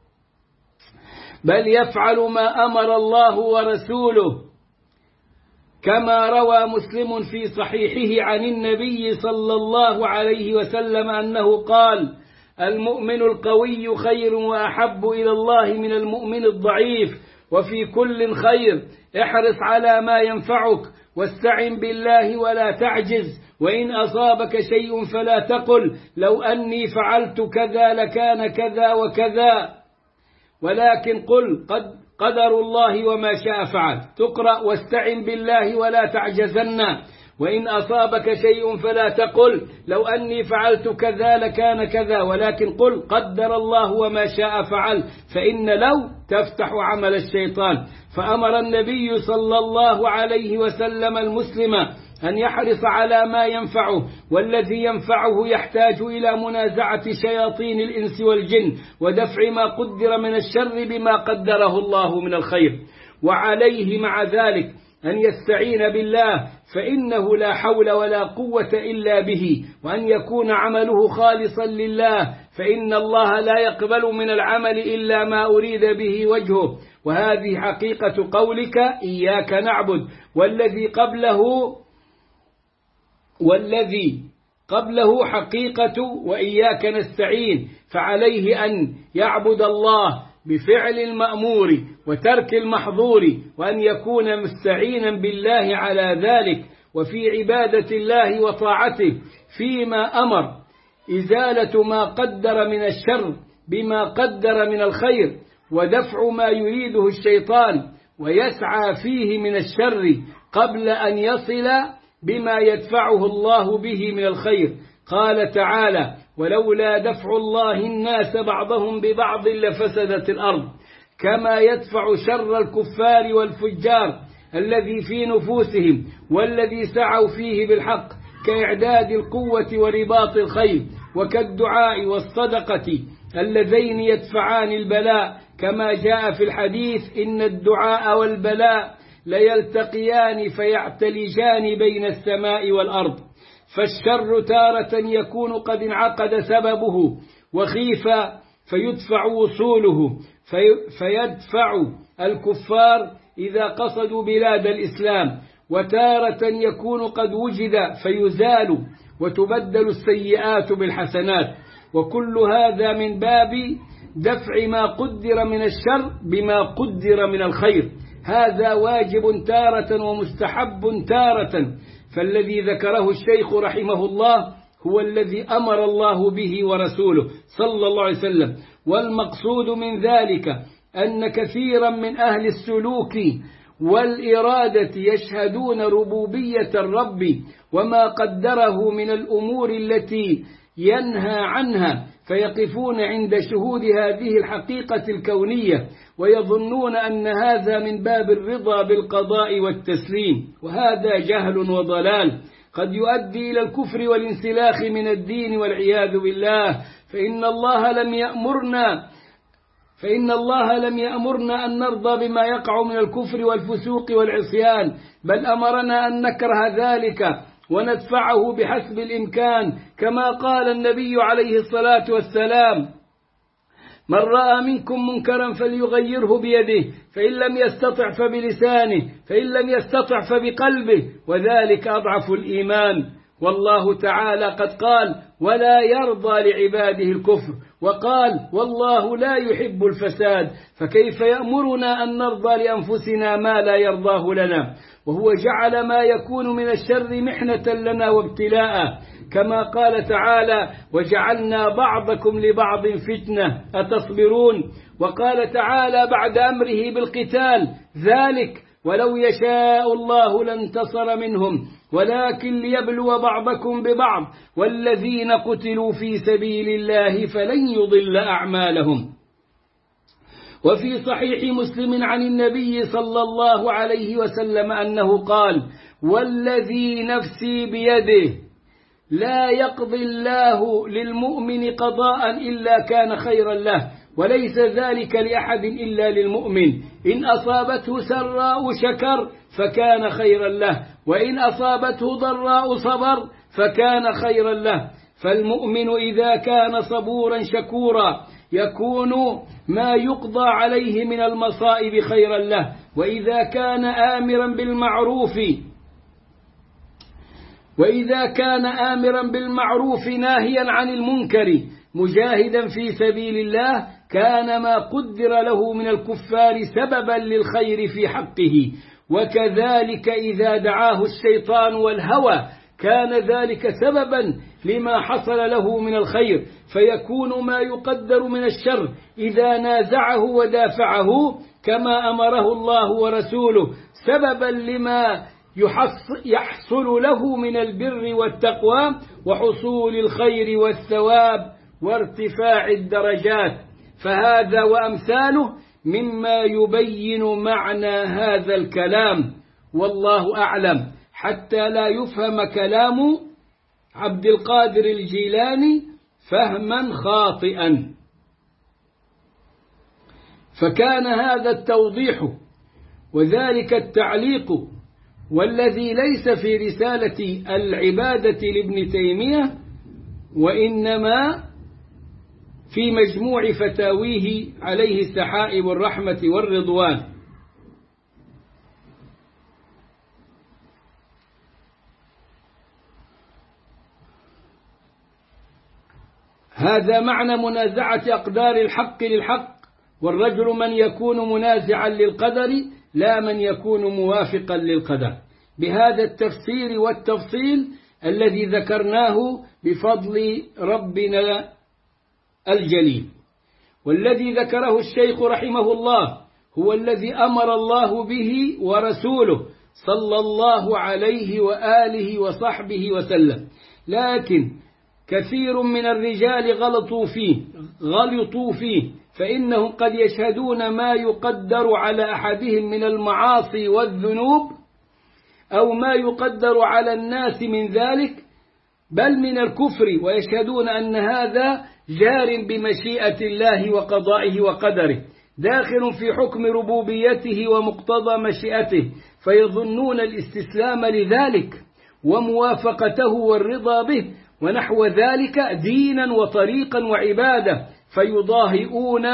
بل يفعل ما أمر الله ورسوله، كما روى مسلم في صحيحه عن النبي صلى الله عليه وسلم أنه قال: المؤمن القوي خير وأحب إلى الله من المؤمن الضعيف، وفي كل خير، احرص على ما ينفعك، واستعن بالله ولا تعجز، وإن أصابك شيء فلا تقل لو أني فعلت كذا لكان كذا وكذا، ولكن قل قدر الله وما شاء فعل. تقرأ: واستعن بالله ولا تعجزن، وإن أصابك شيء فلا تقل لو أني فعلت كذا لكان كذا، ولكن قل قدر الله وما شاء فعل، فإن لو تفتح عمل الشيطان. فأمر النبي صلى الله عليه وسلم المسلم أن يحرص على ما ينفعه، والذي ينفعه يحتاج إلى منازعة شياطين الإنس والجن، ودفع ما قدر من الشر بما قدره الله من الخير. وعليه مع ذلك أن يستعين بالله، فإنه لا حول ولا قوة إلا به، وأن يكون عمله خالصا لله، فإن الله لا يقبل من العمل إلا ما أريد به وجهه. وهذه حقيقة قولك إياك نعبد، والذي قبله حقيقة وإياك نستعين. فعليه أن يعبد الله بفعل المأمور وترك المحظور، وأن يكون مستعينا بالله على ذلك، وفي عبادة الله وطاعته فيما أمر، إزالة ما قدر من الشر بما قدر من الخير، ودفع ما يريده الشيطان ويسعى فيه من الشر قبل أن يصل بما يدفعه الله به من الخير. قال تعالى: ولولا دفع الله الناس بعضهم ببعض لفسدت الأرض، كما يدفع شر الكفار والفجار الذي في نفوسهم والذي سعوا فيه بالحق، كإعداد القوة ورباط الخير، وكالدعاء والصدقة اللذين يدفعان البلاء، كما جاء في الحديث: إن الدعاء والبلاء ليلتقيان فيعتلجان بين السماء والأرض. فالشر تارة يكون قد انعقد سببه وخيف فيدفع وصوله فيدفع الكفار إذا قصدوا بلاد الإسلام، وتارة يكون قد وجد فيزال وتبدل السيئات بالحسنات، وكل هذا من باب دفع ما قدر من الشر بما قدر من الخير. هذا واجب تارة ومستحب تارة. فالذي ذكره الشيخ رحمه الله هو الذي أمر الله به ورسوله صلى الله عليه وسلم. والمقصود من ذلك أن كثيرا من أهل السلوك والإرادة يشهدون ربوبية الرب وما قدره من الأمور التي ينهى عنها، فيقفون عند شهود هذه الحقيقة الكونية ويظنون أن هذا من باب الرضا بالقضاء والتسليم، وهذا جهل وضلال قد يؤدي إلى الكفر والانسلاخ من الدين والعياذ بالله. فإن الله لم يأمرنا أن نرضى بما يقع من الكفر والفسوق والعصيان، بل أمرنا أن نكره ذلك وندفعه بحسب الإمكان، كما قال النبي عليه الصلاة والسلام: من رأى منكم منكرا فليغيره بيده، فإن لم يستطع فبلسانه، فإن لم يستطع فبقلبه، وذلك أضعف الإيمان. والله تعالى قد قال: ولا يرضى لعباده الكفر، وقال: والله لا يحب الفساد. فكيف يأمرنا أن نرضى لأنفسنا ما لا يرضاه لنا؟ وهو جعل ما يكون من الشر محنة لنا وابتلاء، كما قال تعالى: وجعلنا بعضكم لبعض فتنة أتصبرون. وقال تعالى بعد أمره بالقتال: ذلك ولو يشاء الله لانتصر منهم ولكن ليبلو بعضكم ببعض والذين قتلوا في سبيل الله فلن يضل أعمالهم. وفي صحيح مسلم عن النبي صلى الله عليه وسلم أنه قال: والذي نفسي بيده لا يقضي الله للمؤمن قضاء إلا كان خيرا له، وليس ذلك لأحد إلا للمؤمن. إن أصابته سراء شكر فكان خيرا له، وإن أصابته ضراء صبر فكان خيرا له. فالمؤمن إذا كان صبورا شكورا يكون ما يقضى عليه من المصائب خيرا له، وإذا كان آمرا بالمعروف ناهيا عن المنكر مجاهدا في سبيل الله كان ما قدر له من الكفار سببا للخير في حقه. وكذلك إذا دعاه الشيطان والهوى كان ذلك سببا لما حصل له من الخير، فيكون ما يقدر من الشر إذا نازعه ودافعه كما أمره الله ورسوله سببا لما يحصل له من البر والتقوى وحصول الخير والثواب وارتفاع الدرجات. فهذا وأمثاله مما يبين معنى هذا الكلام، والله أعلم، حتى لا يفهم كلام عبد القادر الجيلاني فهما خاطئا. فكان هذا التوضيح وذلك التعليق، والذي ليس في رسالة العبادة لابن تيمية، وإنما في مجموع فتاويه عليه السحائب الرحمة والرضوان. هذا معنى منازعة أقدار الحق للحق، والرجل من يكون منازعا للقدر لا من يكون موافقا للقدر، بهذا التفسير والتفصيل الذي ذكرناه بفضل ربنا الجليل. والذي ذكره الشيخ رحمه الله هو الذي أمر الله به ورسوله صلى الله عليه وآله وصحبه وسلم، لكن كثير من الرجال غلطوا فيه، فإنهم قد يشهدون ما يقدر على أحدهم من المعاصي والذنوب أو ما يقدر على الناس من ذلك بل من الكفر، ويشهدون أن هذا جار بمشيئة الله وقضائه وقدره داخل في حكم ربوبيته ومقتضى مشيئته، فيظنون الاستسلام لذلك وموافقته والرضا به، ونحو ذلك دينا وطريقا وعبادة، فيضاهئون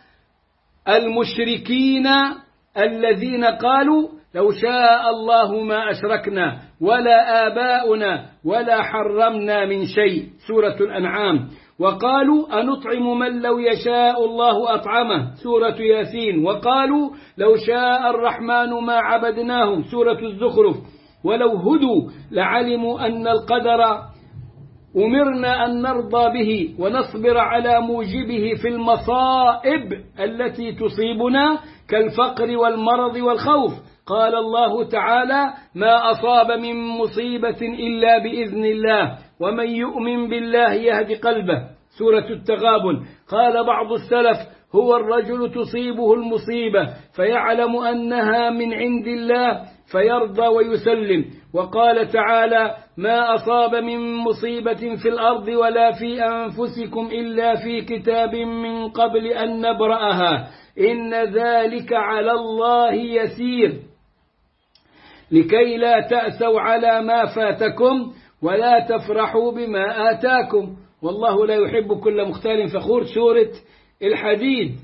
المشركين الذين قالوا لو شاء الله ما أشركنا ولا آباؤنا ولا حرمنا من شيء، سورة الأنعام. وقالوا أنطعم من لو يشاء الله أطعمه، سورة ياسين. وقالوا لو شاء الرحمن ما عبدناهم، سورة الزخرف. ولو هدوا لعلموا أن القدر أمرنا أن نرضى به ونصبر على موجبه في المصائب التي تصيبنا كالفقر والمرض والخوف. قال الله تعالى ما أصاب من مصيبة إلا بإذن الله ومن يؤمن بالله يهد قلبه، سورة التغابن. قال بعض السلف هو الرجل تصيبه المصيبة فيعلم أنها من عند الله فيرضى ويسلم. وقال تعالى ما أصاب من مصيبة في الأرض ولا في أنفسكم إلا في كتاب من قبل أن نبرأها إن ذلك على الله يسير، لكي لا تأسوا على ما فاتكم ولا تفرحوا بما آتاكم والله لا يحب كل مختال فخور، سورة الحديد.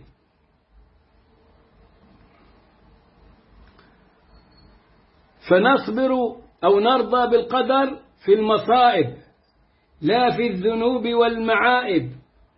فنصبر أو نرضى بالقدر في المصائب لا في الذنوب والمعائب.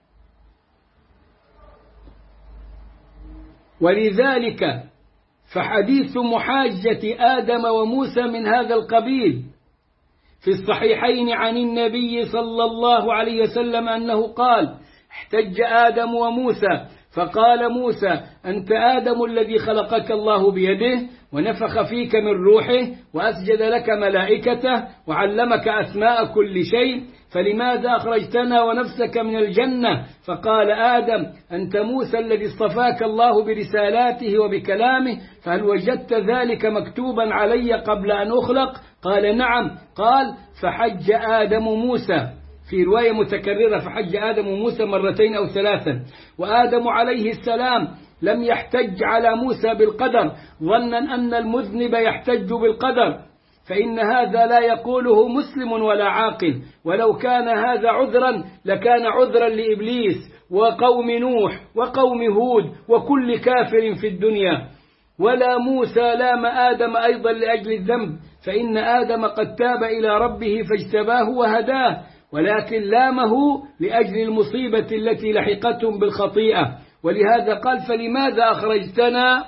ولذلك فحديث محاجة آدم وموسى من هذا القبيل في الصحيحين عن النبي صلى الله عليه وسلم أنه قال احتج آدم وموسى فقال موسى أنت آدم الذي خلقك الله بيده ونفخ فيك من روحه وأسجد لك ملائكته وعلمك أسماء كل شيء فلماذا أخرجتنا ونفسك من الجنة؟ فقال آدم أنت موسى الذي اصطفاك الله برسالاته وبكلامه، فهل وجدت ذلك مكتوبا علي قبل أن أخلق؟ قال نعم. قال فحج آدم موسى، في رواية متكررة فحج آدم موسى مرتين أو ثلاثا. وآدم عليه السلام لم يحتج على موسى بالقدر ظنا أن المذنب يحتج بالقدر، فإن هذا لا يقوله مسلم ولا عاقل، ولو كان هذا عذرا لكان عذرا لإبليس وقوم نوح وقوم هود وكل كافر في الدنيا. ولا موسى لام آدم أيضا لأجل الذنب، فإن آدم قد تاب إلى ربه فاجتباه وهداه، ولكن لامه لأجل المصيبة التي لحقتهم بالخطيئة. ولهذا قال فلماذا أخرجتنا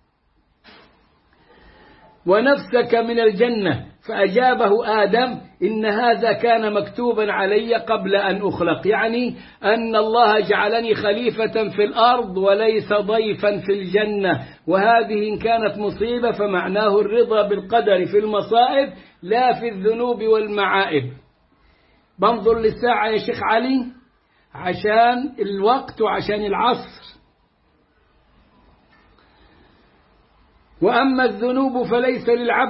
ونفسك من الجنة؟ فأجابه آدم إن هذا كان مكتوبا علي قبل أن أخلق، يعني أن الله جعلني خليفة في الأرض وليس ضيفا في الجنة، وهذه إن كانت مصيبة فمعناه الرضا بالقدر في المصائب لا في الذنوب والمعائب. بنظر للساعة يا شيخ علي عشان الوقت وعشان العصر. وأما الذنوب فليس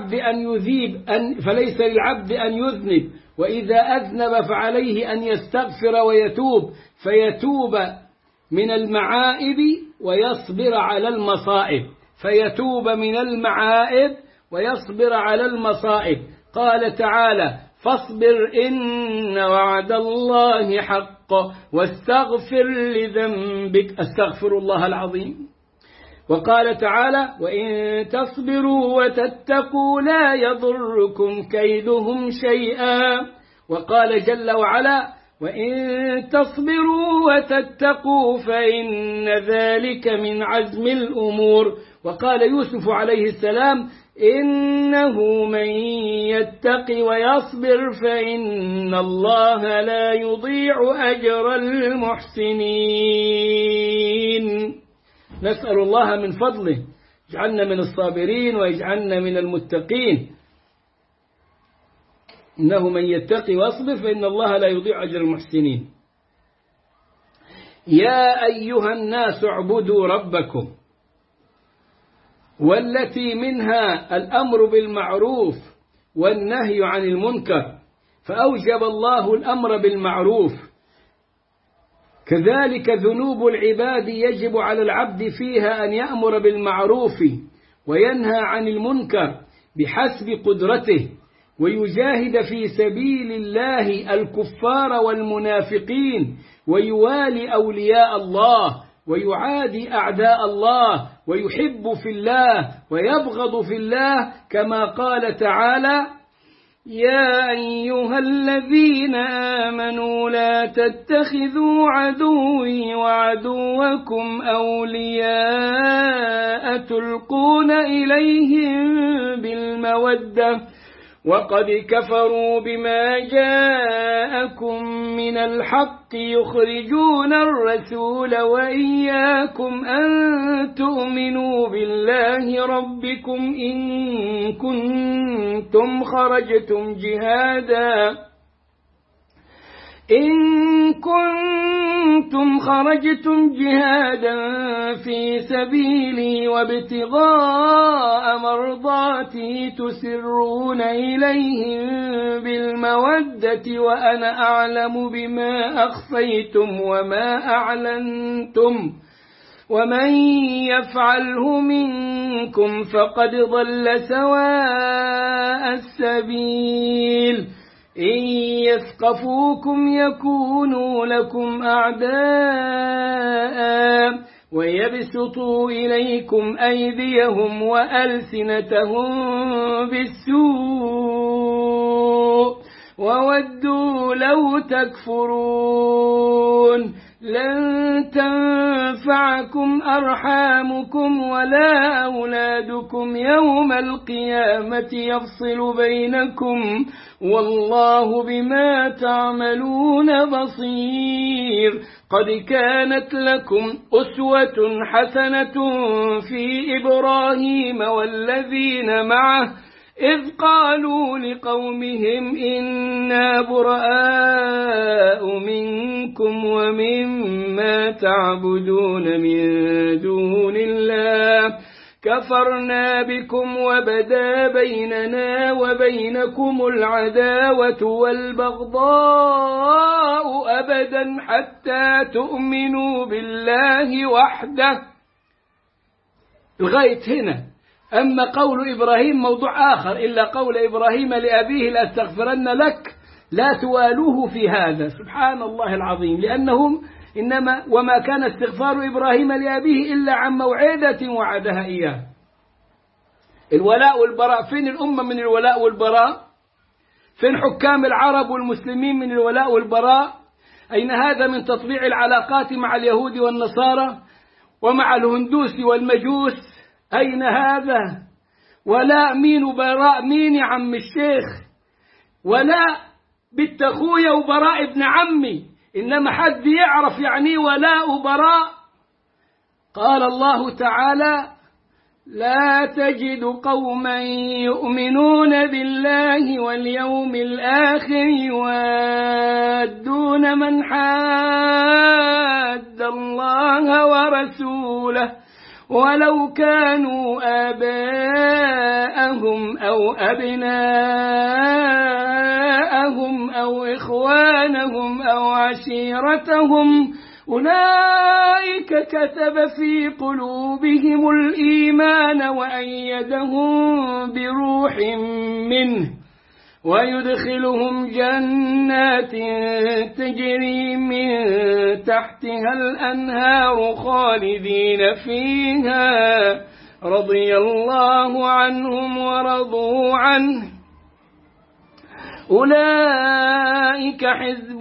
للعبد أن يذنب، وإذا أذنب فعليه أن يستغفر ويتوب، فيتوب من المعائب ويصبر على المصائب، فيتوب من المعائب ويصبر على المصائب. قال تعالى فاصبر إن وعد الله حق واستغفر لذنبك، أستغفر الله العظيم. وقال تعالى وإن تصبروا وتتقوا لا يضركم كيدهم شيئا. وقال جل وعلا وإن تصبروا وتتقوا فإن ذلك من عزم الأمور. وقال يوسف عليه السلام إنه من يتق ويصبر فإن الله لا يضيع أجر المحسنين. نسأل الله من فضله يجعلنا من الصابرين ويجعلنا من المتقين. إنه من يتقي ويصبر فإن الله لا يضيع أجر المحسنين. يا أيها الناس اعبدوا ربكم، والتي منها الأمر بالمعروف والنهي عن المنكر، فأوجب الله الأمر بالمعروف. كذلك ذنوب العباد يجب على العبد فيها أن يأمر بالمعروف وينهى عن المنكر بحسب قدرته، ويجاهد في سبيل الله الكفار والمنافقين، ويوالي أولياء الله ويعادي أعداء الله، ويحب في الله ويبغض في الله، كما قال تعالى: يا أيها الذين آمنوا لا تتخذوا عدوي وعدوكم أولياء تلقون إليهم بالمودة وقد كفروا بما جاءكم من الحق يخرجون الرسول وإياكم أن تؤمنوا بالله ربكم إن كنتم خرجتم جهادا في سبيلي وابتغاء مرضاتي تسرون إليهم بالمودة وأنا أعلم بما أخفيتم وما أعلنتم ومن يفعله منكم فقد ضل سواء السبيل إن يثقفوكم يكونوا لكم أعداء ويبسطوا إليكم أيديهم وألسنتهم بالسوء وودوا لو تكفرون لن تنفعكم أرحامكم ولا أولادكم يوم القيامة يفصل بينكم والله بما تعملون بصير. قد كانت لكم أسوة حسنة في إبراهيم والذين معه إذ قالوا لقومهم إنا براء منكم ومما تعبدون من دون الله كفرنا بكم وبدا بيننا وبينكم العداوة والبغضاء أبدا حتى تؤمنوا بالله وحده. لغاية هنا. أما قول إبراهيم موضوع آخر، إلا قول إبراهيم لأبيه لأستغفرن لك، لا توالوه في هذا. سبحان الله العظيم. لأنهم إنما وما كان استغفار إبراهيم لأبيه إلا عن موعدة وعدها إياه. الولاء والبراء، فين الأمة من الولاء والبراء؟ فين حكام العرب والمسلمين من الولاء والبراء؟ أين هذا من تطبيع العلاقات مع اليهود والنصارى ومع الهندوس والمجوس؟ أين هذا؟ ولاء مين وبراء مين يا عم الشيخ؟ ولاء بنت أخويا وبراء ابن عمي، إنما حد يعرف يعني ولاء وبراء؟ قال الله تعالى: لا تجد قوما يؤمنون بالله واليوم الآخر يوادون من حاد الله ورسوله ولو كانوا آباءهم أو أبناءهم أو إخوانهم أو عشيرتهم أولئك كتب في قلوبهم الإيمان وأيدهم بروح منه ويدخلهم جنات تجري من تحتها الأنهار خالدين فيها رضي الله عنهم ورضوا عنه أولئك حزب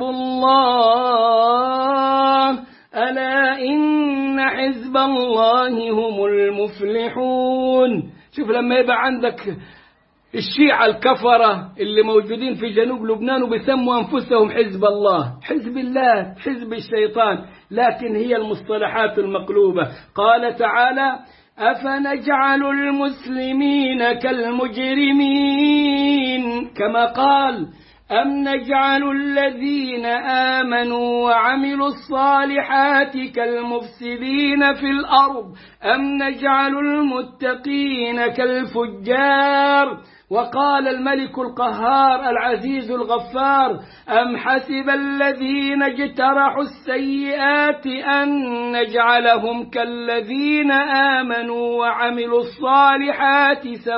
الله ألا إن حزب الله هم المفلحون. شوف لما يبقى عندك الشيعة الكفرة اللي موجودين في جنوب لبنان وبيسموا أنفسهم حزب الله، حزب الله، حزب الشيطان، لكن هي المصطلحات المقلوبة. قال تعالى: أفنجعل المسلمين كالمجرمين، كما قال: أم نجعل الذين آمنوا وعملوا الصالحات كالمفسدين في الأرض أم نجعل المتقين كالفجار. وقال الملك القهار العزيز الغفار: أم حسب الذين اجترحوا السيئات أن نجعلهم كالذين آمنوا وعملوا الصالحات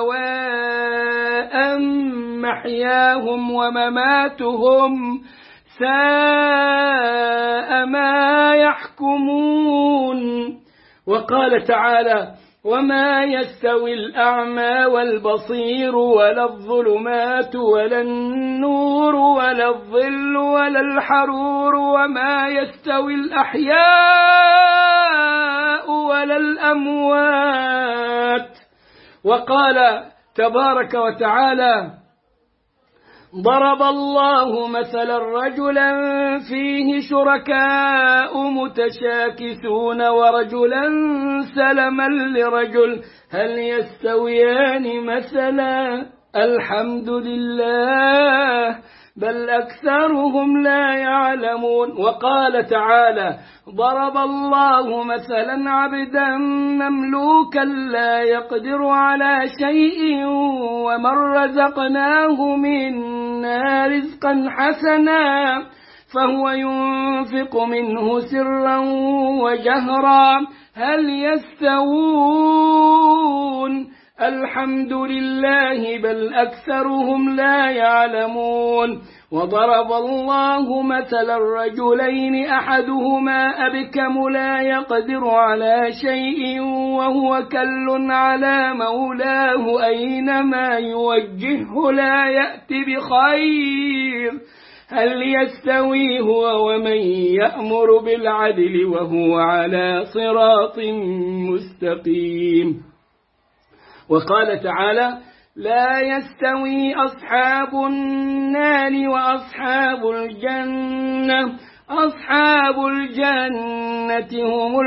سواء محياهم ومماتهم ساء ما يحكمون. وقال تعالى: وما يستوي الأعمى والبصير ولا الظلمات ولا النور ولا الظل ولا الحرور وما يستوي الأحياء ولا الأموات. وقال تبارك وتعالى: ضرب الله مثلا رجلا فيه شركاء متشاكسون ورجلا سلما لرجل هل يستويان مثلا الحمد لله بل أكثرهم لا يعلمون. وقال تعالى: ضرب الله مثلا عبدا مملوكا لا يقدر على شيء ومن رزقناه منا رزقا حسنا فهو ينفق منه سرا وجهرا هل يستوون الحمد لله بل أكثرهم لا يعلمون. وضرب الله مثلا رجلين أحدهما أبكم لا يقدر على شيء وهو كل على مولاه أينما يوجهه لا يأتي بخير هل يستوي هو ومن يأمر بالعدل وهو على صراط مستقيم. وقال تعالى: لا يستوي أصحاب النار وأصحاب الجنة أصحاب الجنة هم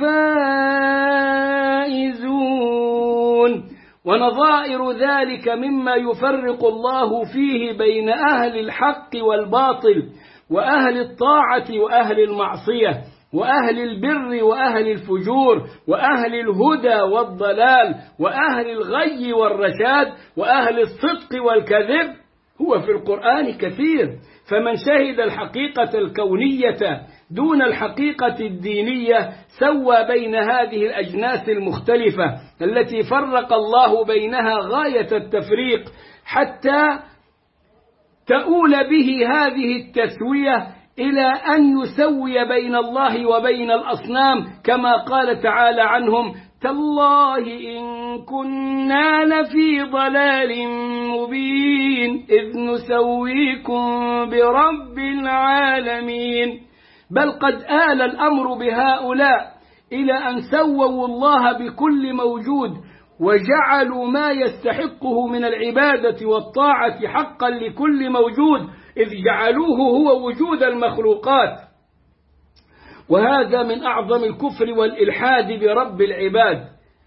الفائزون. ونظائر ذلك مما يفرق الله فيه بين أهل الحق والباطل وأهل الطاعة وأهل المعصية وأهل البر وأهل الفجور وأهل الهدى والضلال وأهل الغي والرشاد وأهل الصدق والكذب هو في القرآن كثير. فمن شهد الحقيقة الكونية دون الحقيقة الدينية سوى بين هذه الأجناس المختلفة التي فرق الله بينها غاية التفريق حتى تؤول به هذه التسوية إلى أن يسوي بين الله وبين الأصنام كما قال تعالى عنهم: تالله إن كنا لفي ضلال مبين إذ نسويكم برب العالمين. بل قد آل الأمر بهؤلاء إلى أن سووا الله بكل موجود وجعلوا ما يستحقه من العبادة والطاعة حقا لكل موجود إذ جعلوه هو وجود المخلوقات. وهذا من أعظم الكفر والإلحاد برب العباد.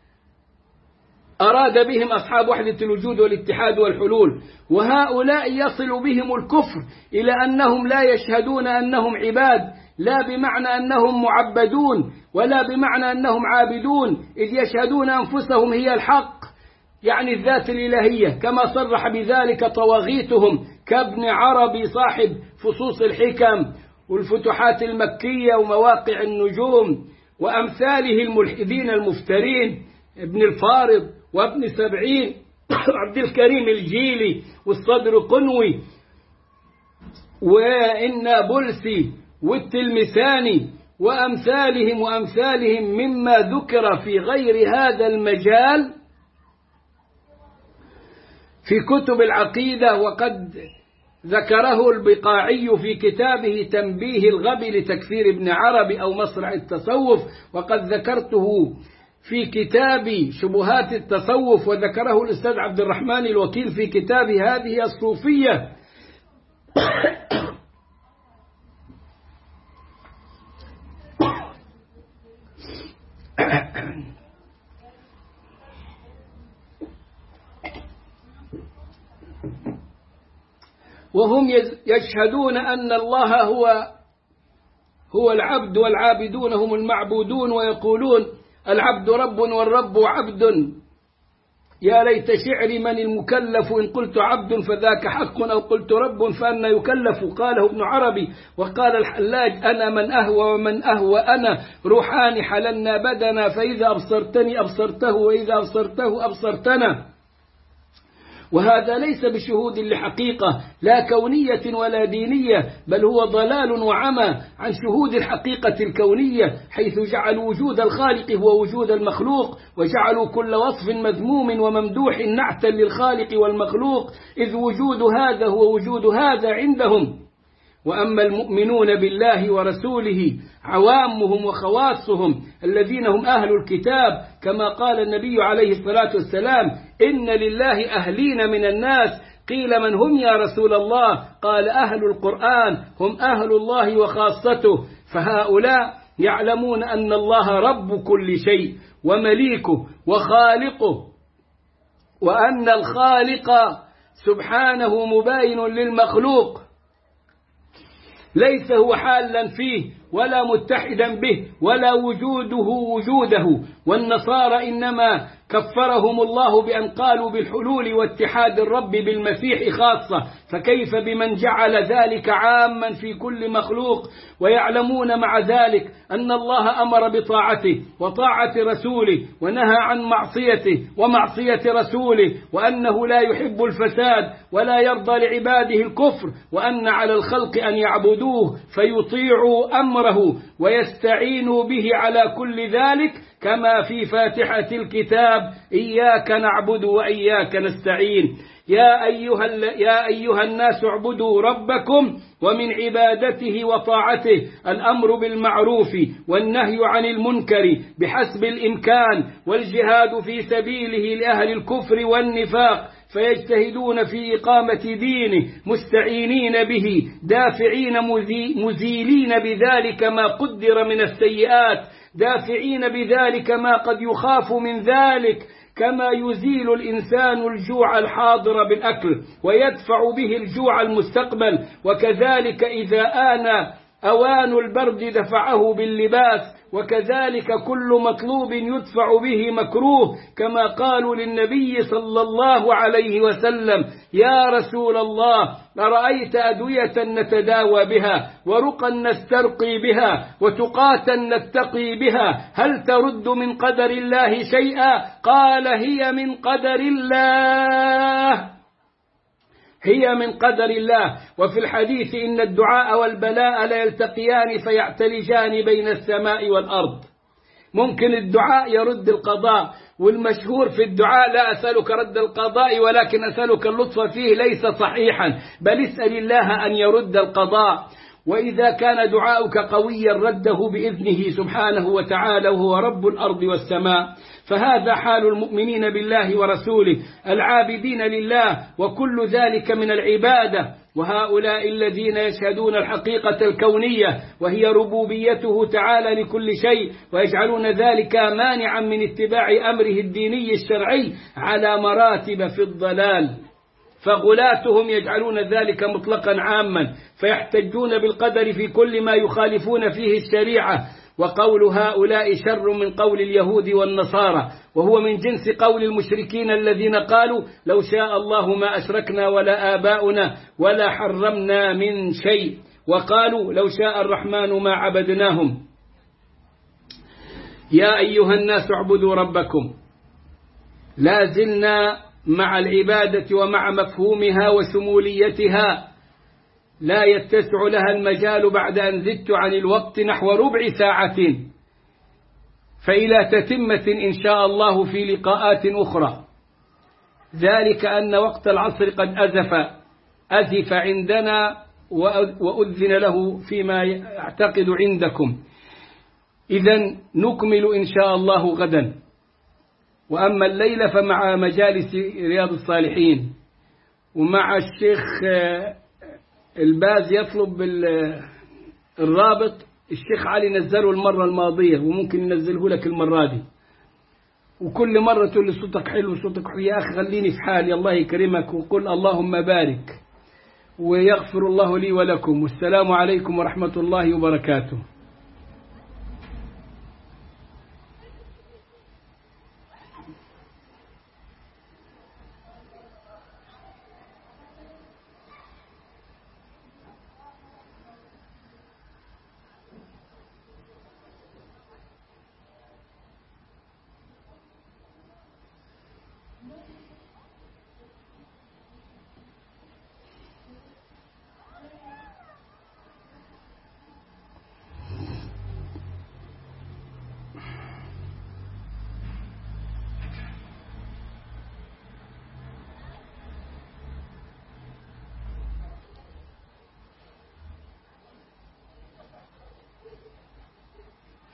أراد بهم أصحاب وحدة الوجود والاتحاد والحلول، وهؤلاء يصل بهم الكفر إلى أنهم لا يشهدون أنهم عباد، لا بمعنى أنهم معبدون ولا بمعنى أنهم عابدون، إذ يشهدون أنفسهم هي الحق يعني الذات الإلهية كما صرح بذلك طواغيتهم كابن عربي صاحب فصوص الحكم والفتوحات المكية ومواقع النجوم وأمثاله الملحدين المفترين ابن الفارض وابن سبعين عبد الكريم الجيلي والصدر قنوي والنابلسي والتلمساني وأمثالهم مما ذكر في غير هذا المجال في كتب العقيدة. وقد ذكره البقاعي في كتابه تنبيه الغبي لتكفير ابن عربي أو مصرع التصوف، وقد ذكرته في كتاب شبهات التصوف، وذكره الأستاذ عبد الرحمن الوكيل في كتاب هذه الصوفية. وهم يشهدون أن الله هو العبد والعابدون هم المعبودون، ويقولون العبد رب والرب عبد، يا ليت شعري من المكلف، إن قلت عبد فذاك حق، أو قلت رب فأنا يكلف. قاله ابن عربي. وقال الحلاج: أنا من أهوى ومن أهوى أنا، روحان حللنا بدنا، فإذا أبصرتني أبصرته، وإذا أبصرته أبصرتنا. وهذا ليس بشهود لحقيقة لا كونية ولا دينية، بل هو ضلال وعمى عن شهود الحقيقة الكونية، حيث جعلوا وجود الخالق هو وجود المخلوق، وجعلوا كل وصف مذموم وممدوح نعتا للخالق والمخلوق، إذ وجود هذا هو وجود هذا عندهم. وأما المؤمنون بالله ورسوله عوامهم وخواصهم الذين هم أهل الكتاب، كما قال النبي عليه الصلاة والسلام: إن لله أهلين من الناس. قيل: من هم يا رسول الله؟ قال: أهل القرآن هم أهل الله وخاصته. فهؤلاء يعلمون أن الله رب كل شيء ومليكه وخالقه، وأن الخالق سبحانه مباين للمخلوق، ليس هو حالا فيه ولا متحدا به ولا وجوده. والنصارى إنما كفرهم الله بأن قالوا بالحلول واتحاد الرب بالمسيح خاصة، فكيف بمن جعل ذلك عاما في كل مخلوق؟ ويعلمون مع ذلك أن الله أمر بطاعته وطاعة رسوله، ونهى عن معصيته ومعصية رسوله، وأنه لا يحب الفساد ولا يرضى لعباده الكفر، وأن على الخلق أن يعبدوه فيطيعوا أمره ويستعينوا به على كل ذلك، كما في فاتحة الكتاب: إياك نعبد وإياك نستعين. يا أيها الناس اعبدوا ربكم، ومن عبادته وطاعته الأمر بالمعروف والنهي عن المنكر بحسب الإمكان، والجهاد في سبيله لأهل الكفر والنفاق، فيجتهدون في إقامة دينه مستعينين به، دافعين مزيلين بذلك ما قدر من السيئات، دافعين بذلك ما قد يخاف من ذلك، كما يزيل الإنسان الجوع الحاضر بالأكل ويدفع به الجوع المستقبل، وكذلك إذا آن أوان البرد دفعه باللباس، وكذلك كل مطلوب يدفع به مكروه، كما قالوا للنبي صلى الله عليه وسلم: يا رسول الله، أرأيت أدوية نتداوى بها، ورقا نسترقي بها، وتقاتا نتقي بها، هل ترد من قدر الله شيئا؟ قال: هي من قدر الله، هي من قدر الله. وفي الحديث: إن الدعاء والبلاء لا يلتقيان فيعتلجان بين السماء والأرض. ممكن الدعاء يرد القضاء، والمشهور في الدعاء: لا أسألك رد القضاء ولكن أسألك اللطف فيه، ليس صحيحا، بل اسأل الله أن يرد القضاء. وإذا كان دعاؤك قويا رده بإذنه سبحانه وتعالى، وهو رب الأرض والسماء. فهذا حال المؤمنين بالله ورسوله العابدين لله، وكل ذلك من العبادة. وهؤلاء الذين يشهدون الحقيقة الكونية، وهي ربوبيته تعالى لكل شيء، ويجعلون ذلك مانعا من اتباع أمره الديني الشرعي، على مراتب في الضلال. فغلاتهم يجعلون ذلك مطلقا عاما، فيحتجون بالقدر في كل ما يخالفون فيه الشريعة. وقول هؤلاء شر من قول اليهود والنصارى، وهو من جنس قول المشركين الذين قالوا: لو شاء الله ما أشركنا ولا آباؤنا ولا حرمنا من شيء، وقالوا: لو شاء الرحمن ما عبدناهم. يا أيها الناس اعبدوا ربكم. لا زلنا مع العبادة ومع مفهومها وشموليتها، لا يتسع لها المجال بعد أن زدت عن الوقت نحو ربع ساعة، فإلى تتمة إن شاء الله في لقاءات أخرى. ذلك أن وقت العصر قد أزف عندنا، وأذن له فيما أعتقد عندكم. إذن نكمل إن شاء الله غدا. وأما الليلة فمع مجالس رياض الصالحين، ومع الشيخ الباز يطلب الرابط. الشيخ علي نزله المرة الماضية، وممكن ينزله لك المرة دي. وكل مرة تقول لي صوتك حلو صوتك حلو، يا أخي خليني في حالي، الله يكرمك، وقل اللهم بارك، ويغفر الله لي ولكم. والسلام عليكم ورحمة الله وبركاته.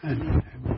آمين.